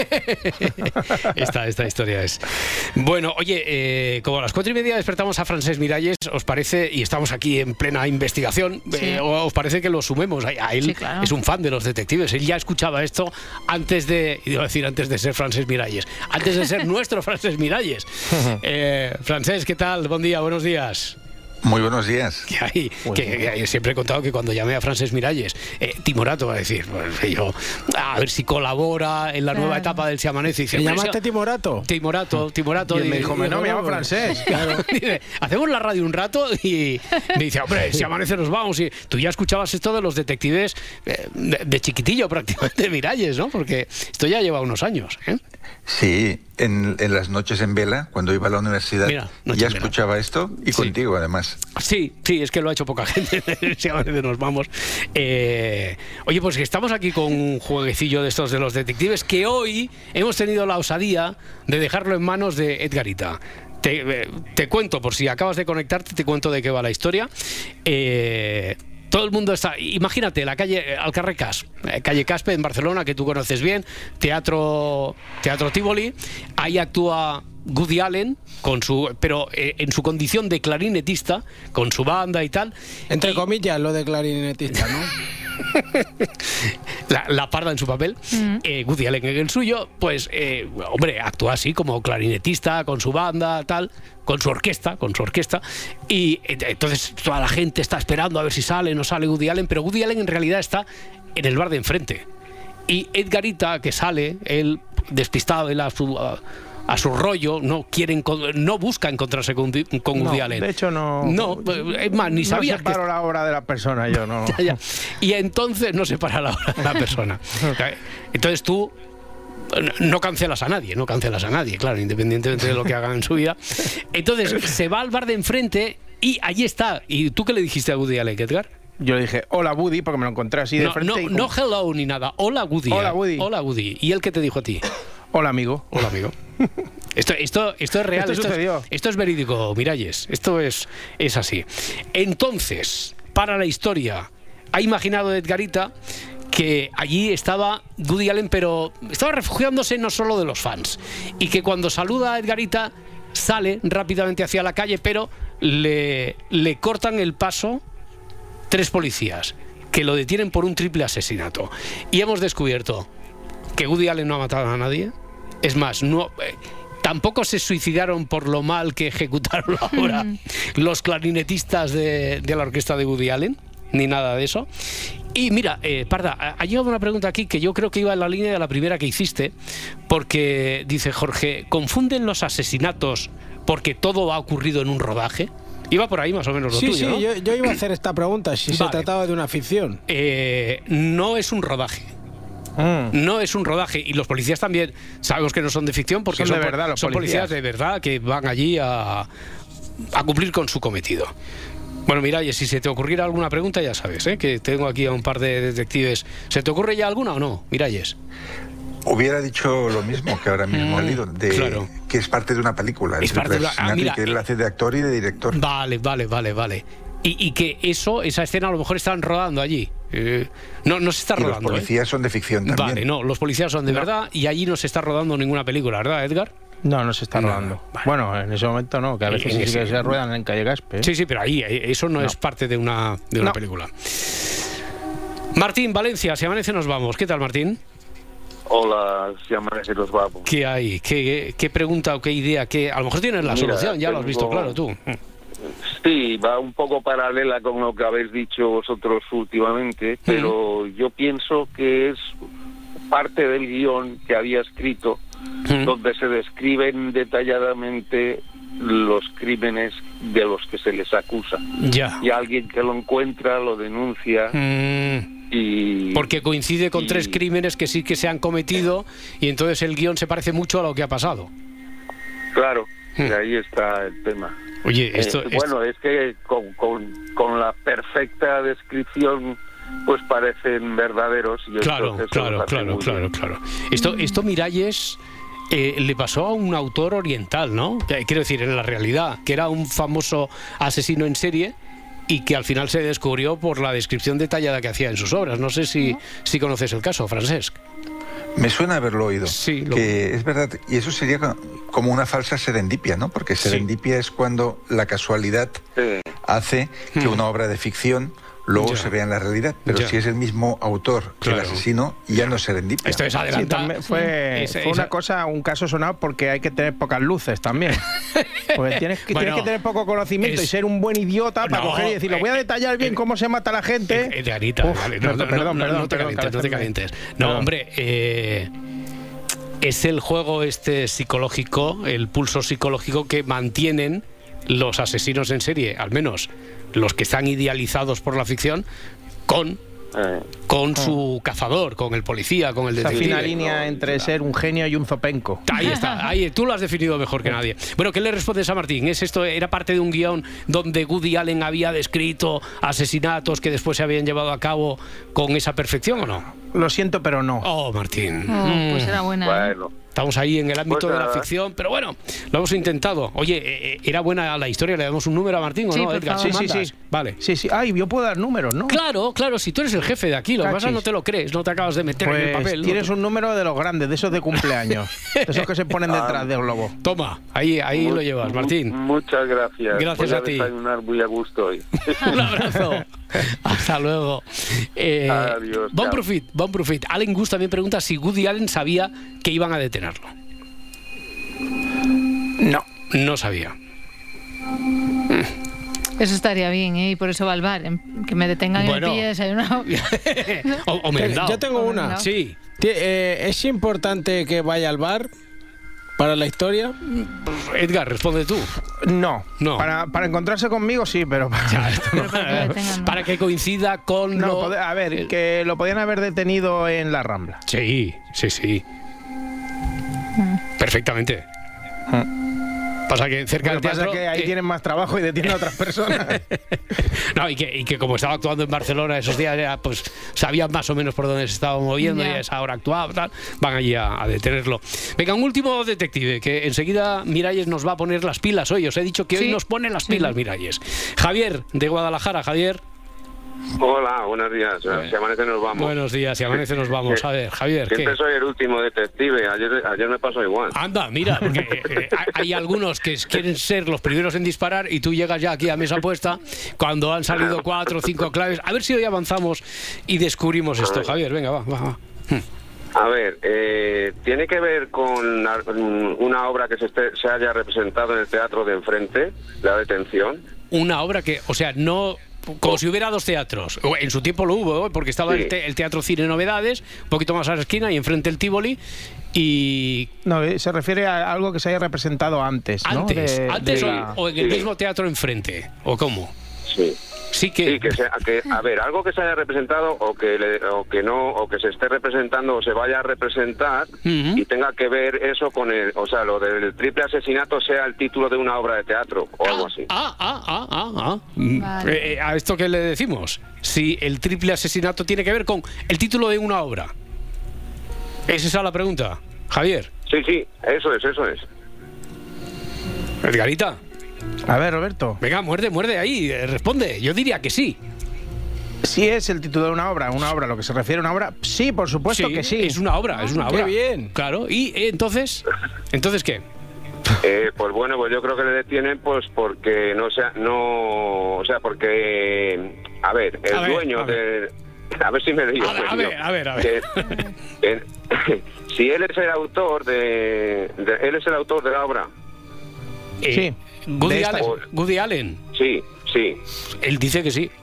esta historia es. Bueno, oye, como a las 4:30 despertamos a Francesc Miralles, ¿os parece? Y estamos aquí en plena investigación. Sí. ¿Os parece que lo sumemos? A él, sí, claro. Es un fan de los detectives. Él ya escuchaba esto antes de ser Francesc Miralles, antes de ser nuestro Francesc Miralles. Francesc, ¿qué tal? Buen día, buenos días. Muy buenos días. Que siempre he contado que cuando llamé a Francesc Miralles, Timorato va a decir, pues, yo, a ver si colabora en la nueva etapa del Se Amanece. ¿Te llamaste Timorato? Timorato. Y me dijo, no, me llamo Francesc. Claro. Dice, hacemos la radio un rato y me dice, hombre, Se Amanece nos vamos. Y tú ya escuchabas esto de los detectives de chiquitillo prácticamente, Miralles, ¿no? Porque esto ya lleva unos años, ¿eh? Sí, en las noches en vela, cuando iba a la universidad, ya escuchaba esto y contigo además. Sí, es que lo ha hecho poca gente. Si a veces nos vamos. Oye, pues que estamos aquí con un jueguecillo de estos de los detectives que hoy hemos tenido la osadía de dejarlo en manos de Edgarita. Te cuento, por si acabas de conectarte, te cuento de qué va la historia. Todo el mundo está... Imagínate, la calle Alcarracas, calle Caspe, en Barcelona, que tú conoces bien, Teatro Tívoli. Ahí actúa Woody Allen, pero en su condición de clarinetista, con su banda y tal. Entre comillas, lo de clarinetista, ¿no? La Parda en su papel, Woody Allen en el suyo, pues, hombre, actúa así como clarinetista, con su banda, tal, con su orquesta, y entonces toda la gente está esperando a ver si sale o no sale Woody Allen, pero Woody Allen en realidad está en el bar de enfrente. Y Edgarita, que sale, él despistado, él a su rollo, no busca encontrarse con Woody Allen. De hecho, no. No, es más, ni sabía. No separo la hora de la persona, yo no. Ya. Y entonces no separa la hora de la persona. Entonces tú no cancelas a nadie, claro, independientemente de lo que hagan en su vida. Entonces se va al bar de enfrente y allí está. ¿Y tú qué le dijiste a Woody Allen, Edgar? Yo le dije, hola Woody, porque me lo encontré así de frente. No hello ni nada, hola Woody. Hola Woody. Hola Woody. ¿Y él qué te dijo a ti? Hola amigo. Esto es real, esto es verídico, Miralles. Esto es así. Entonces, para la historia, ha imaginado Edgarita que allí estaba Woody Allen, pero estaba refugiándose no solo de los fans, y que cuando saluda a Edgarita sale rápidamente hacia la calle, pero le cortan el paso 3 policías que lo detienen por un triple asesinato. Y hemos descubierto que Woody Allen no ha matado a nadie. Es más, tampoco se suicidaron por lo mal que ejecutaron la obra los clarinetistas de la orquesta de Woody Allen, ni nada de eso. Y mira, Parda, ha llegado una pregunta aquí que yo creo que iba en la línea de la primera que hiciste, porque dice Jorge, ¿confunden los asesinatos porque todo ha ocurrido en un rodaje? Iba por ahí más o menos lo tuyo, Sí, ¿no? yo iba a hacer esta pregunta, si se trataba de una ficción. No es un rodaje. No es un rodaje, y los policías también sabemos que no son de ficción porque son de verdad, son policías de verdad que van allí a cumplir con su cometido. Bueno, mira, y si se te ocurriera alguna pregunta, ya sabes, que tengo aquí a un par de detectives. ¿Se te ocurre ya alguna o no, Miralles? Hubiera dicho lo mismo que ahora mismo ha leído, que es parte de una película. Es parte de una... que él hace de actor y de director. Vale. Y que esa escena a lo mejor estaban rodando allí. No se está rodando. Los policías son de ficción también. Vale, no, los policías son de verdad y allí no se está rodando ninguna película, ¿verdad, Edgar? No se está rodando. Vale. Bueno, en ese momento no, que a veces sí que se ruedan en Calle Gaspe. Sí, pero ahí eso no es parte de una película. Martín, Valencia, si amanece nos vamos. ¿Qué tal, Martín? Hola, si amanece nos vamos. ¿Qué hay? ¿Qué pregunta o qué idea? A lo mejor tienes la solución, ya lo has visto claro tú. Sí, va un poco paralela con lo que habéis dicho vosotros últimamente, pero yo pienso que es parte del guión que había escrito, donde se describen detalladamente los crímenes de los que se les acusa. Ya. Y alguien que lo encuentra lo denuncia. Porque coincide con 3 crímenes que sí que se han cometido y entonces el guión se parece mucho a lo que ha pasado. Claro, y ahí está el tema. Oye, es que con la perfecta descripción pues parecen verdaderos. Y claro. Esto Miralles le pasó a un autor oriental, ¿no? Quiero decir, en la realidad, que era un famoso asesino en serie y que al final se descubrió por la descripción detallada que hacía en sus obras. No sé si conoces el caso, Francesc. Me suena haberlo oído. Sí, que es verdad, y eso sería como una falsa serendipia, ¿no? Porque serendipia es cuando la casualidad hace que una obra de ficción luego se vea en la realidad, pero si es el mismo autor que el asesino, ya no es serendipia. Esto es adelantado. Fue un caso sonado porque hay que tener pocas luces también. Porque tienes que tener poco conocimiento y ser un buen idiota para coger y decir, lo voy a detallar bien cómo se mata la gente. Perdón, no te calientes. No, hombre, es el juego psicológico, el pulso psicológico que mantienen los asesinos en serie, al menos los que están idealizados por la ficción, con su cazador, con el policía, con el detective. Esa fina línea entre ser un genio y un zopenco. Ahí está, tú lo has definido mejor que nadie. Bueno, ¿qué le respondes a Martín? ¿Era parte de un guión donde Woody Allen había descrito asesinatos que después se habían llevado a cabo con esa perfección o no? Lo siento, pero no. Oh, Martín. Pues era buena. Bueno. Estamos ahí en el ámbito de la ficción, pero bueno, lo hemos intentado. Oye, ¿era buena la historia? ¿Le damos un número a Martín o no, Edgar? Sí. Vale. Sí. Ay, yo puedo dar números, ¿no? Claro, si tú eres el jefe de aquí, lo que pasa no te lo crees, no te acabas de meter en el papel. Tienes un número de los grandes, de esos de cumpleaños, de esos que se ponen detrás del globo. Toma, ahí lo llevas, Martín. Muchas gracias. Gracias a ti. Voy a desayunar muy a gusto hoy. Un abrazo. Hasta luego. Adiós. Bon profit. Allen Gus también pregunta si Woody Allen sabía que iban a detenerlo. No sabía. Eso estaría bien, y por eso va al bar, que me detengan en el pie desayunado. o merendado. Yo tengo una. Sí. ¿Es importante que vaya al bar para la historia? Edgar, responde tú. No. Para encontrarse conmigo sí, pero para que coincida con a ver, que lo podían haber detenido en la Rambla. Sí. Perfectamente. Pasa que cerca del teatro... Pasa que ahí tienen más trabajo y detienen a otras personas. No, y que como estaba actuando en Barcelona esos días, pues sabían más o menos por dónde se estaba moviendo y a esa hora actuaba, tal, van allí a detenerlo. Venga, un último detective, que enseguida Miralles nos va a poner las pilas hoy. Os he dicho que hoy nos pone las pilas Miralles. Javier, de Guadalajara. Javier. Hola, buenos días. Si amanece nos vamos. Buenos días, si amanece nos vamos. A ver, Javier, siempre soy el último detective. Ayer me pasó igual. Anda, mira, porque hay algunos que quieren ser los primeros en disparar y tú llegas ya aquí a mesa puesta cuando han salido 4 o 5 claves. A ver si hoy avanzamos y descubrimos esto. Javier, venga, va. A ver, tiene que ver con una obra que se haya representado en el teatro de enfrente, la detención. Una obra que, o sea, no... Como si hubiera 2 teatros. En su tiempo lo hubo, porque estaba el Teatro Cine Novedades, un poquito más a la esquina, y enfrente el Tívoli. Y... No, se refiere a algo que se haya representado antes, ¿no? Antes o en el mismo teatro enfrente, ¿o cómo? Sí, que a ver, algo que se haya representado o que no, o que se esté representando o se vaya a representar y tenga que ver eso con lo del triple asesinato sea el título de una obra de teatro o algo así. Vale. ¿A esto qué le decimos? Si el triple asesinato tiene que ver con el título de una obra. ¿Es esa la pregunta, Javier? Sí, eso es. Edgarita. A ver, Roberto. Venga, muerde ahí, responde. Yo diría que sí. Si es el título de una obra, lo que se refiere a una obra, sí, por supuesto que sí. Es una obra, es una obra. ¡Qué bien! Claro, y entonces ¿qué? Pues bueno, pues yo creo que le detienen pues porque porque a ver, el dueño de... A ver si me digo. A ver. Si él es el autor él es el autor de la obra. Sí. Woody Allen. Sí. Él dice que sí.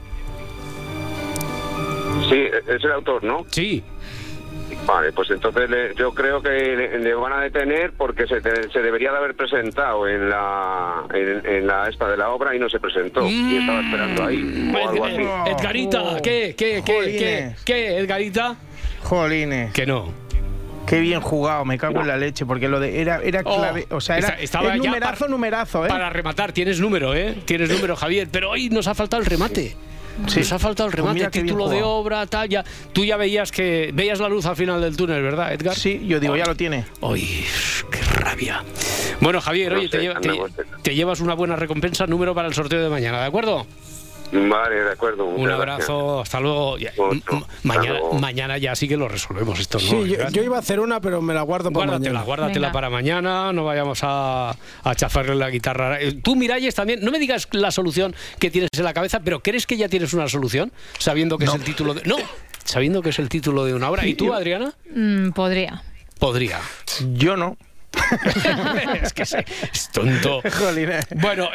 Sí, es el autor, ¿no? Sí. Vale, pues entonces yo creo que le van a detener porque se debería de haber presentado en la esta de la obra y no se presentó y estaba esperando ahí o algo así. Edgarita, ¿qué, Edgarita? Jolines. Que no. Qué bien jugado, me cago en la leche, porque lo de era clave, o sea, era numerazo, ¿eh? Para rematar, tienes número, Javier, pero hoy nos ha faltado el remate. Sí. Nos ha faltado el remate, título de obra, tal, ya. Tú ya veías la luz al final del túnel, ¿verdad, Edgar? Sí, yo digo, ya lo tiene. ¡Uy, qué rabia! Bueno, Javier, oye, te llevas una buena recompensa, número para el sorteo de mañana, ¿de acuerdo? Vale, de acuerdo. Un abrazo, hasta luego. Mañana ya sí que lo resolvemos esto, ¿no? Sí, yo iba a hacer una, pero me la guardo para mañana. Guárdatela para mañana, no vayamos a chafarle la guitarra. Tú, Miralles, también, no me digas la solución que tienes en la cabeza, pero ¿crees que ya tienes una solución? Sabiendo que es el título de... No, sabiendo que es el título de una obra. ¿Y tú, Adriana? Podría. Yo no. Es que es tonto. Bueno,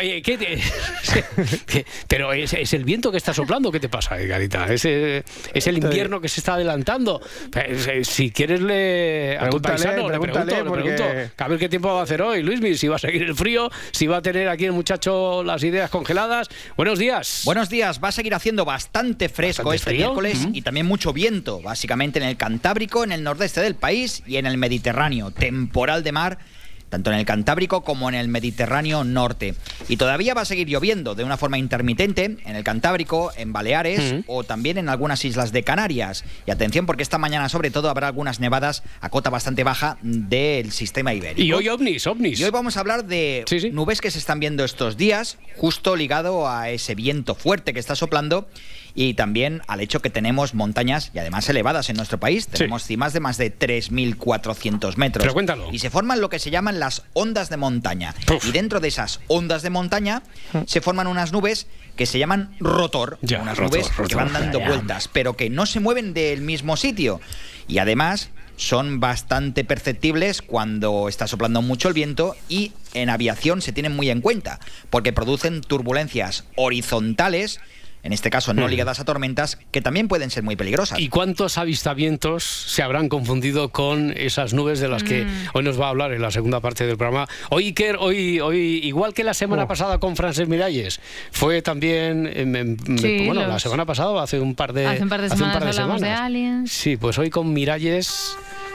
pero es el viento que está soplando. ¿Qué te pasa, Edgarita? Es el invierno que se está adelantando. Si quieres a tu paisano le pregunto a ver qué tiempo va a hacer hoy, Luismi, si va a seguir el frío, si va a tener aquí el muchacho las ideas congeladas. Buenos días. Buenos días. Va a seguir haciendo bastante fresco este miércoles y también mucho viento, básicamente en el Cantábrico, en el nordeste del país y en el Mediterráneo. Temporal de mar tanto en el Cantábrico como en el Mediterráneo norte. Y todavía va a seguir lloviendo de una forma intermitente en el Cantábrico, en Baleares o también en algunas islas de Canarias. Y atención, porque esta mañana sobre todo habrá algunas nevadas a cota bastante baja del sistema ibérico. Y hoy ovnis. Y hoy vamos a hablar de nubes que se están viendo estos días, justo ligado a ese viento fuerte que está soplando y también al hecho que tenemos montañas y además elevadas en nuestro país. Tenemos cimas de más de 3.400 metros. Pero cuéntalo. Y se forman lo que se llaman las ondas de montaña. Uf. Y dentro de esas ondas de montaña se forman unas nubes que se llaman rotor. Nubes que van dando vueltas, pero que no se mueven del mismo sitio. Y además son bastante perceptibles cuando está soplando mucho el viento y en aviación se tienen muy en cuenta, porque producen turbulencias horizontales, en este caso no ligadas a tormentas, que también pueden ser muy peligrosas. ¿Y cuántos avistamientos se habrán confundido con esas nubes de las que hoy nos va a hablar en la segunda parte del programa? Hoy, Iker, igual que la semana pasada con Francesc Miralles, fue también, la semana pasada, hace un par de semanas. De aliens. Sí, pues hoy con Miralles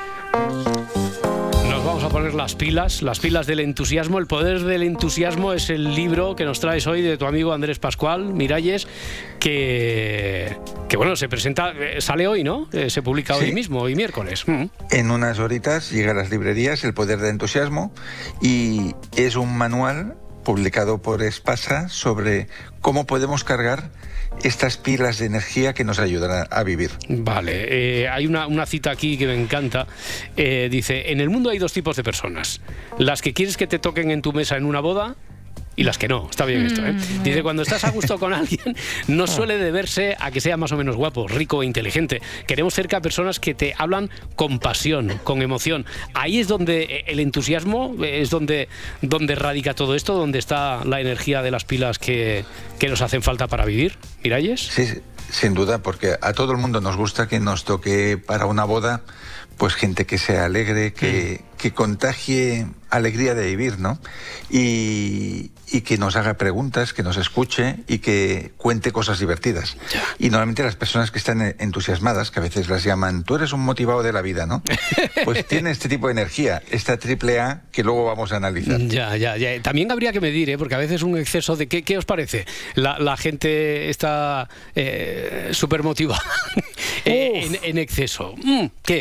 nos vamos a poner las pilas del entusiasmo. El poder del entusiasmo es el libro que nos traes hoy de tu amigo Andrés Pascual, Miralles, que bueno, se presenta, sale hoy, ¿no? Se publica hoy mismo, hoy miércoles. En unas horitas llega a las librerías El poder del entusiasmo y es un manual publicado por Espasa sobre cómo podemos cargar estas pilas de energía que nos ayudan a vivir. Vale, hay una cita aquí que me encanta. Dice, en el mundo hay dos tipos de personas. Las que quieres que te toquen en tu mesa en una boda y las que no. Está bien esto, ¿eh? Dice, cuando estás a gusto con alguien, no suele deberse a que sea más o menos guapo, rico o inteligente. Queremos cerca a personas que te hablan con pasión, con emoción. Ahí es donde el entusiasmo, es donde radica todo esto, donde está la energía de las pilas que nos hacen falta para vivir. ¿Miralles? Sí, sin duda, porque a todo el mundo nos gusta que nos toque para una boda pues gente que sea alegre, que contagie alegría de vivir, ¿no? Y que nos haga preguntas, que nos escuche y que cuente cosas divertidas. Y normalmente las personas que están entusiasmadas, que a veces las llaman, tú eres un motivado de la vida, ¿no? Pues tiene este tipo de energía, esta triple A que luego vamos a analizar. Ya. También habría que medir, porque a veces un exceso de... ¿Qué os parece? La gente está súper motivada en exceso. ¿Qué?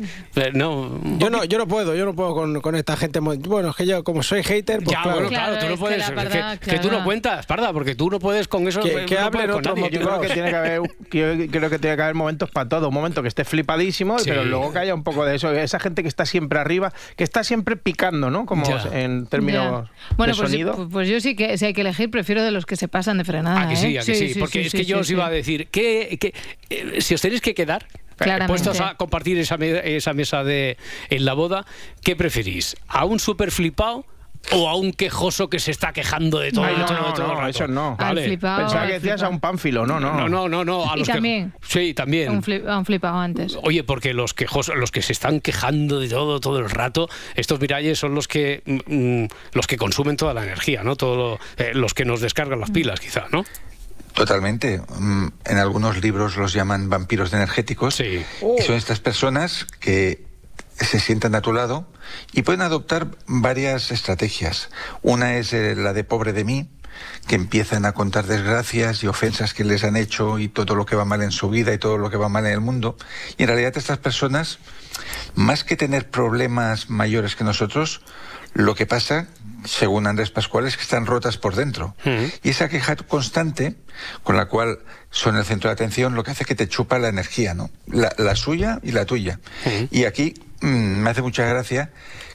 no. Yo no puedo con esta gente. Bueno, es que yo como soy hater, pues claro, tú no puedes. Que tú no cuentas, Parda, porque tú no puedes con eso. Que hablen otros motivos. Yo creo que tiene que haber momentos para todo. Un momento que esté flipadísimo, pero luego que haya un poco de eso. Esa gente que está siempre arriba, que está siempre picando, ¿no? Como en términos de sonido. Pues yo sí que si hay que elegir, prefiero de los que se pasan de frenada. Sí, porque es que yo os iba a decir que si os tenéis que quedar puestos a compartir esa mesa en la boda, ¿qué preferís? ¿A un súper flipado o a un quejoso que se está quejando de todo? No, eso no. Vale. Pensaba que decías a un pánfilo, no. A los también. Sí, también. A un flipado antes. Oye, porque los quejosos, los que se están quejando de todo el rato, estos miralles son los que consumen toda la energía, ¿no? Los que nos descargan las pilas, quizá, ¿no? Totalmente. En algunos libros los llaman vampiros energéticos. Sí. Y son estas personas que se sientan a tu lado y pueden adoptar varias estrategias. Una es la de pobre de mí, que empiezan a contar desgracias y ofensas que les han hecho y todo lo que va mal en su vida y todo lo que va mal en el mundo. Y en realidad estas personas, más que tener problemas mayores que nosotros, lo que pasa, según Andrés Pascual, es que están rotas por dentro. Y esa queja constante, con la cual son el centro de atención, lo que hace que te chupa la energía, ¿no? La suya y la tuya. Y aquí me hace mucha gracia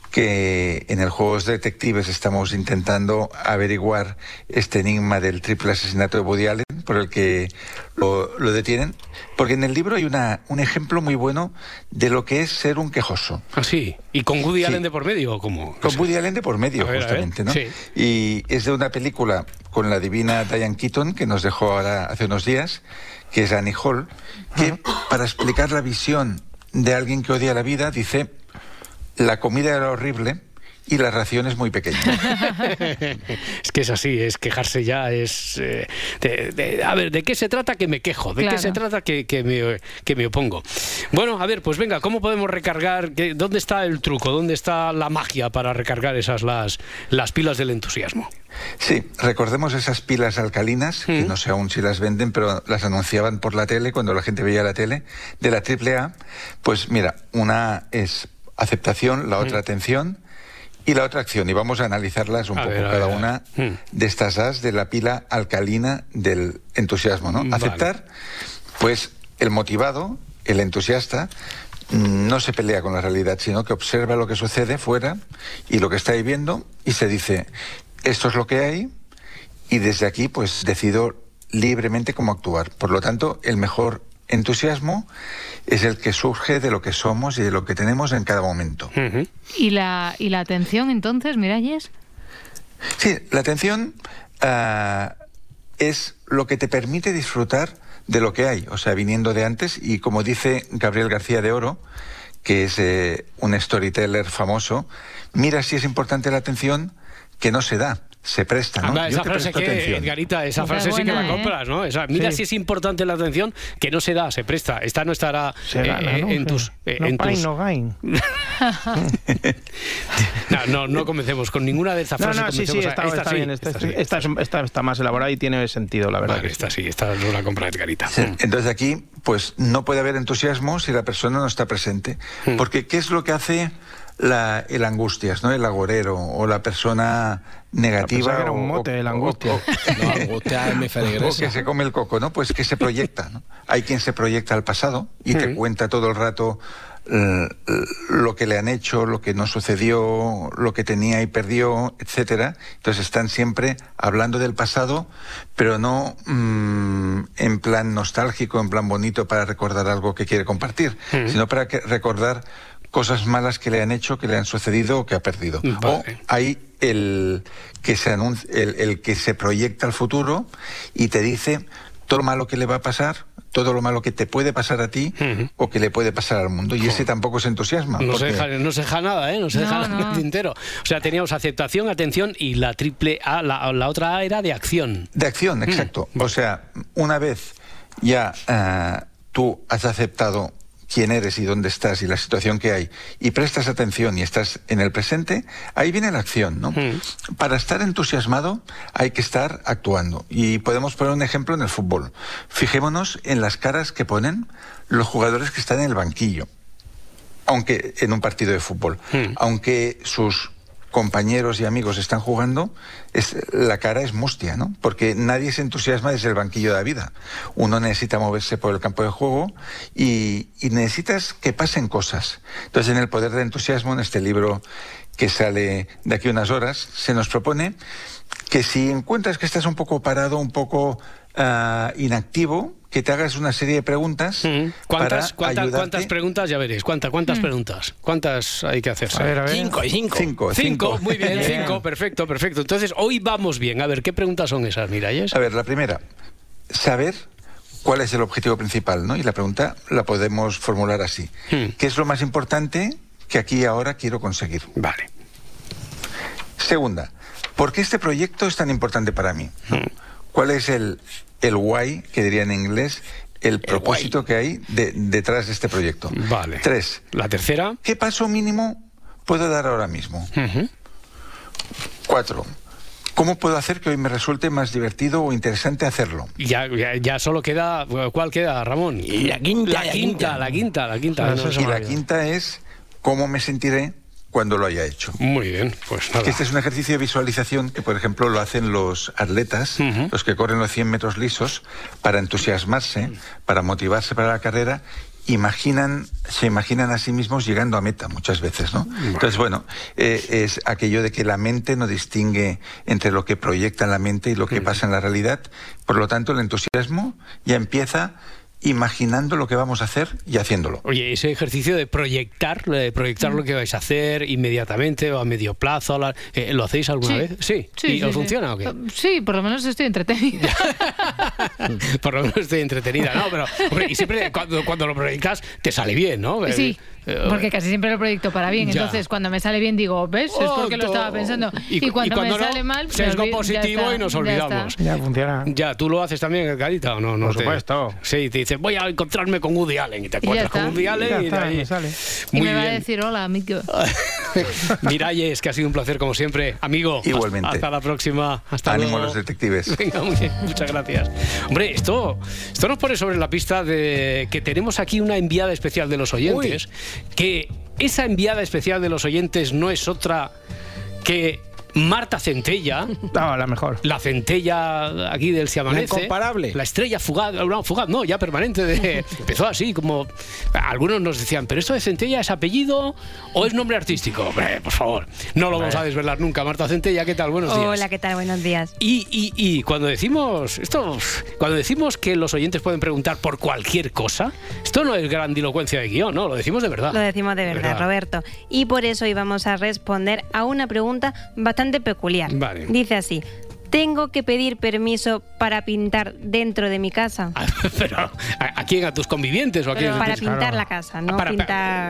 que en el Juegos Detectives estamos intentando averiguar este enigma del triple asesinato de Woody Allen, por el que lo detienen, porque en el libro hay un ejemplo muy bueno de lo que es ser un quejoso. ¿Ah, sí? ¿Y con Woody Allen de por medio o cómo? Con Woody Allen de por medio, justamente, ¿no? Sí. Y es de una película con la divina Diane Keaton, que nos dejó ahora hace unos días, que es Annie Hall, que para explicar la visión de alguien que odia la vida, dice: la comida era horrible y la ración es muy pequeña. Es que es así, es quejarse ya, es... a ver, ¿de qué se trata que me quejo? ¿De qué se trata que me opongo? Bueno, a ver, pues venga, ¿cómo podemos recargar? ¿Dónde está el truco? ¿Dónde está la magia para recargar las pilas del entusiasmo? Sí, recordemos esas pilas alcalinas, que no sé aún si las venden, pero las anunciaban por la tele, cuando la gente veía la tele, de la AAA. Pues mira, una es aceptación, la otra atención y la otra acción. Y vamos a analizarlas un poco, cada una de estas As de la pila alcalina del entusiasmo, ¿no? Aceptar, pues el motivado, el entusiasta, no se pelea con la realidad, sino que observa lo que sucede fuera y lo que está viviendo y se dice: esto es lo que hay y desde aquí pues decido libremente cómo actuar. Por lo tanto, el mejor entusiasmo es el que surge de lo que somos y de lo que tenemos en cada momento. ¿Y la atención, entonces, Miralles? Sí, la atención es lo que te permite disfrutar de lo que hay, o sea, viniendo de antes, y como dice Gabriel García de Oro, que es un storyteller famoso, mira si es importante la atención que no se da, se presta, ¿no? Esa frase Edgarita, esa frase sí que la compras, ¿no? Mira si es importante la atención que no se da, se presta. Esta no estará en tus... No comencemos con ninguna de estas frases. Sí, está bien. Esta está más elaborada y tiene sentido, la verdad. Vale, esta no la compra Edgarita. Sí. Entonces aquí, pues no puede haber entusiasmo si la persona no está presente. Porque ¿qué es lo que hace el angustias, ¿no? El agorero o la persona negativa? Era un mote, el angustia. No, angustia es mi feligresa. O que se come el coco, ¿no? Pues que se proyecta, ¿no? Hay quien se proyecta al pasado y te cuenta todo el rato lo que le han hecho, lo que no sucedió, lo que tenía y perdió, etcétera. Entonces están siempre hablando del pasado, pero no en plan nostálgico, en plan bonito para recordar algo que quiere compartir, sino para recordar cosas malas que le han hecho, que le han sucedido o que ha perdido. Vale. O hay el que se proyecta al futuro y te dice todo lo malo que le va a pasar, todo lo malo que te puede pasar a ti o que le puede pasar al mundo. Y ese tampoco se entusiasma. No se deja nada, ¿eh? No se deja nada en el tintero. O sea, teníamos aceptación, atención y la triple A, la otra A era de acción. De acción, exacto. O sea, una vez ya tú has aceptado quién eres y dónde estás y la situación que hay, y prestas atención y estás en el presente, ahí viene la acción, ¿no? Para estar entusiasmado hay que estar actuando. Y podemos poner un ejemplo en el fútbol. Fijémonos en las caras que ponen los jugadores que están en el banquillo. aunque en un partido de fútbol, aunque sus compañeros y amigos están jugando, la cara es mustia, ¿no? Porque nadie se entusiasma desde el banquillo de la vida. Uno necesita moverse por el campo de juego y necesitas que pasen cosas. Entonces, en El poder del entusiasmo, en este libro que sale de aquí unas horas, se nos propone que si encuentras que estás un poco parado, un poco inactivo, que te hagas una serie de preguntas. ¿Cuántas preguntas? Ya veréis. ¿Cuántas preguntas? ¿Cuántas hay que hacerse? A ver. Cinco. Muy bien, 5. Perfecto. Entonces, hoy vamos bien. A ver, ¿qué preguntas son esas, Miralles? A ver, la primera, saber cuál es el objetivo principal, ¿no? Y la pregunta la podemos formular así. ¿Qué es lo más importante que aquí y ahora quiero conseguir? Vale. Segunda, ¿por qué este proyecto es tan importante para mí? ¿Cuál es el why, que diría en inglés, el propósito que hay detrás de este proyecto? Vale. 3. La tercera. ¿Qué paso mínimo puedo dar ahora mismo? 4. ¿Cómo puedo hacer que hoy me resulte más divertido o interesante hacerlo? Ya solo queda... ¿Cuál queda, Ramón? La quinta. Y la quinta es ¿cómo me sentiré cuando lo haya hecho? Muy bien, pues nada. Este es un ejercicio de visualización que, por ejemplo, lo hacen los atletas, los que corren los 100 metros lisos, para entusiasmarse, para motivarse para la carrera. Se imaginan a sí mismos llegando a meta muchas veces, ¿no? Entonces, bueno, es aquello de que la mente no distingue entre lo que proyecta en la mente y lo que pasa en la realidad. Por lo tanto, el entusiasmo ya empieza imaginando lo que vamos a hacer y haciéndolo. Oye, ese ejercicio de proyectar lo que vais a hacer inmediatamente o a medio plazo, ¿lo hacéis alguna vez? Sí. ¿Y os funciona o qué? Sí, por lo menos estoy entretenida. Por lo menos estoy entretenida, ¿no? Pero y siempre cuando lo proyectas te sale bien, ¿no? Sí. Porque casi siempre lo proyecto para bien. Entonces, cuando me sale bien, digo, ¿ves? Es porque lo estaba pensando. Y cuando me sale mal, sesgo positivo y nos olvidamos. Ya funciona. Ya, ¿tú lo haces también, Edgarita, o no? Por supuesto. Sí, te dices, voy a encontrarme con Woody Allen. Y te encuentras con Woody Allen y ahí sale. Y me va a decir, hola, amigo. Miralles, que ha sido un placer como siempre. Amigo, igualmente. Hasta la próxima. Ánimo los detectives. Venga, muchas gracias. Hombre, esto nos pone sobre la pista de que tenemos aquí una enviada especial de los oyentes. Que esa enviada especial de los oyentes no es otra que Marta Centella. No, la mejor. La Centella aquí del Si Amanece. La incomparable. La estrella fugaz, no, ya permanente. Empezó así, como algunos nos decían, ¿pero esto de Centella es apellido o es nombre artístico? Hombre, por favor, no lo vamos a desvelar nunca. Marta Centella, ¿qué tal? Buenos días. Hola, ¿qué tal? Buenos días. Y cuando decimos que los oyentes pueden preguntar por cualquier cosa, esto no es grandilocuencia de guión, ¿no? Lo decimos de verdad. Lo decimos de verdad, Roberto. Y por eso íbamos a responder a una pregunta bastante peculiar. Vale. Dice así: ¿tengo que pedir permiso para pintar dentro de mi casa? Pero, ¿a quién? ¿A tus convivientes? ¿O a quién? Para pintar la casa, ¿no? Para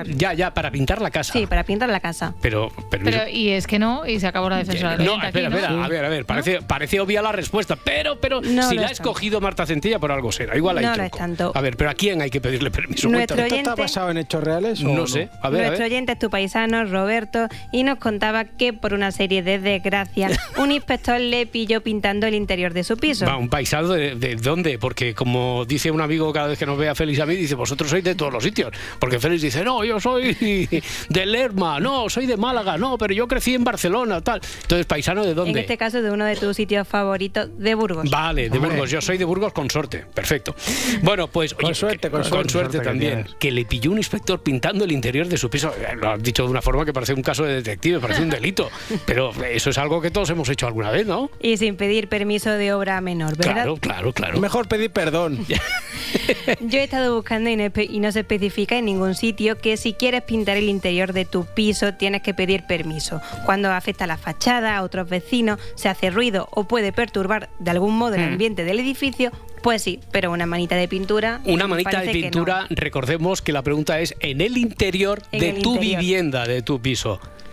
pintar la casa. Sí, para pintar la casa. Pero y es que no, y se acabó la defensa. No, espera, a ver, parece obvia la respuesta, pero no, si la ha escogido Marta Centella por algo será. Igual hay no truco. lo es tanto. A ver, pero ¿a quién hay que pedirle permiso? Nuestro oyente, ¿Esto está basado en hechos reales? No sé. A ver. Nuestro oyente es tu paisano, Roberto, y nos contaba que por una serie de desgracias, un inspector le pilló pintando el interior de su piso. ¿Un paisano de dónde? Porque como dice un amigo cada vez que nos ve a Félix y a mí, dice, vosotros sois de todos los sitios. Porque Félix dice, no, yo soy de Lerma, no, soy de Málaga, no, pero yo crecí en Barcelona, tal. Entonces, ¿paisano de dónde? En este caso, de uno de tus sitios favoritos, de Burgos. Vale, de Burgos. Yo soy de Burgos con suerte. Perfecto. Bueno, pues... Con suerte también. Que le pilló un inspector pintando el interior de su piso. Lo has dicho de una forma que parece un caso de detective, parece un delito. Pero eso es algo que todos hemos hecho alguna vez, ¿no? Y sin pedir permiso de obra menor, ¿verdad? Claro. Mejor pedir perdón. Yo he estado buscando y no se especifica en ningún sitio que si quieres pintar el interior de tu piso tienes que pedir permiso. Cuando afecta a la fachada, a otros vecinos, se hace ruido o puede perturbar de algún modo el ambiente del edificio, pues sí, pero una manita de pintura... Una manita de pintura, recordemos que la pregunta es en el interior de tu vivienda, de tu piso.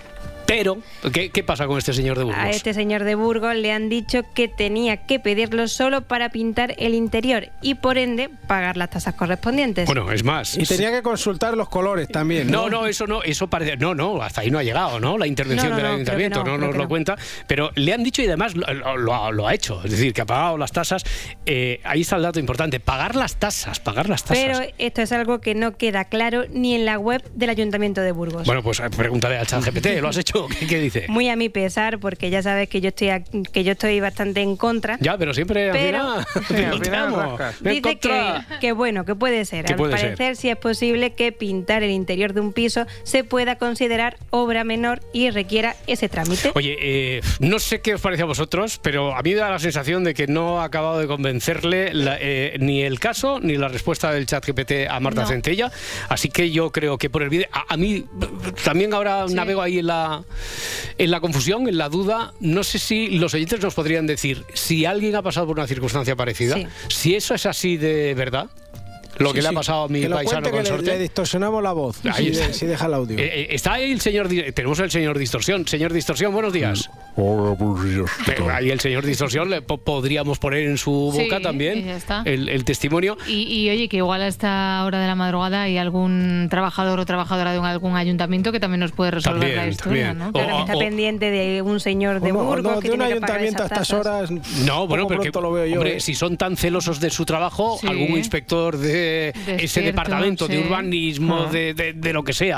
Pero, ¿qué pasa con este señor de Burgos? A este señor de Burgos le han dicho que tenía que pedirlo solo para pintar el interior y, por ende, pagar las tasas correspondientes. Bueno, es más. Y tenía que consultar los colores también, ¿no? No, eso parece... No, hasta ahí no ha llegado, ¿no? La intervención del ayuntamiento, no nos lo cuenta. Pero le han dicho y además lo ha hecho. Es decir, que ha pagado las tasas. Ahí está el dato importante. Pagar las tasas. Pero esto es algo que no queda claro ni en la web del Ayuntamiento de Burgos. Bueno, pues pregúntale al ChatGPT. ¿Lo has hecho? ¿Qué dice? Muy a mi pesar, porque ya sabes que yo estoy bastante en contra. Ya, pero siempre al final dice que bueno, que puede ser. Al parecer, si es posible que pintar el interior de un piso se pueda considerar obra menor y requiera ese trámite. Oye, no sé qué os parece a vosotros, pero a mí me da la sensación de que no ha acabado de convencerle ni el caso ni la respuesta del ChatGPT a Marta Centella. Así que yo creo que por el vídeo... A mí también ahora navego ahí en la confusión, en la duda. No sé si los oyentes nos podrían decir si alguien ha pasado por una circunstancia parecida, si eso es así de verdad. Lo que le ha pasado a mi paisano consorte. Le distorsionamos la voz, si deja el audio. Está ahí el señor... Tenemos el señor Distorsión. Señor Distorsión, buenos días. Hola, buenos días. Ahí el señor Distorsión le podríamos poner en su boca también el testimonio. Y oye, que igual a esta hora de la madrugada hay algún trabajador o trabajadora de algún ayuntamiento que también nos puede resolver la historia, ¿no? Claro, que está pendiente de un señor de Burgos que de un tiene ayuntamiento a estas horas. No, bueno, porque lo veo yo, hombre, si son tan celosos de su trabajo, algún inspector de ese departamento de urbanismo, de lo que sea,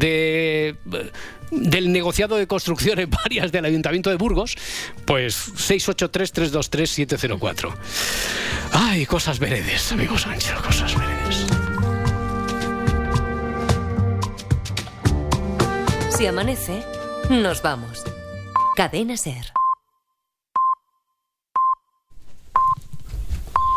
del negociado de construcciones varias del Ayuntamiento de Burgos, pues 683-323-704. Ay, cosas veredes, amigos Sánchez, cosas veredes. Si amanece, nos vamos. Cadena SER.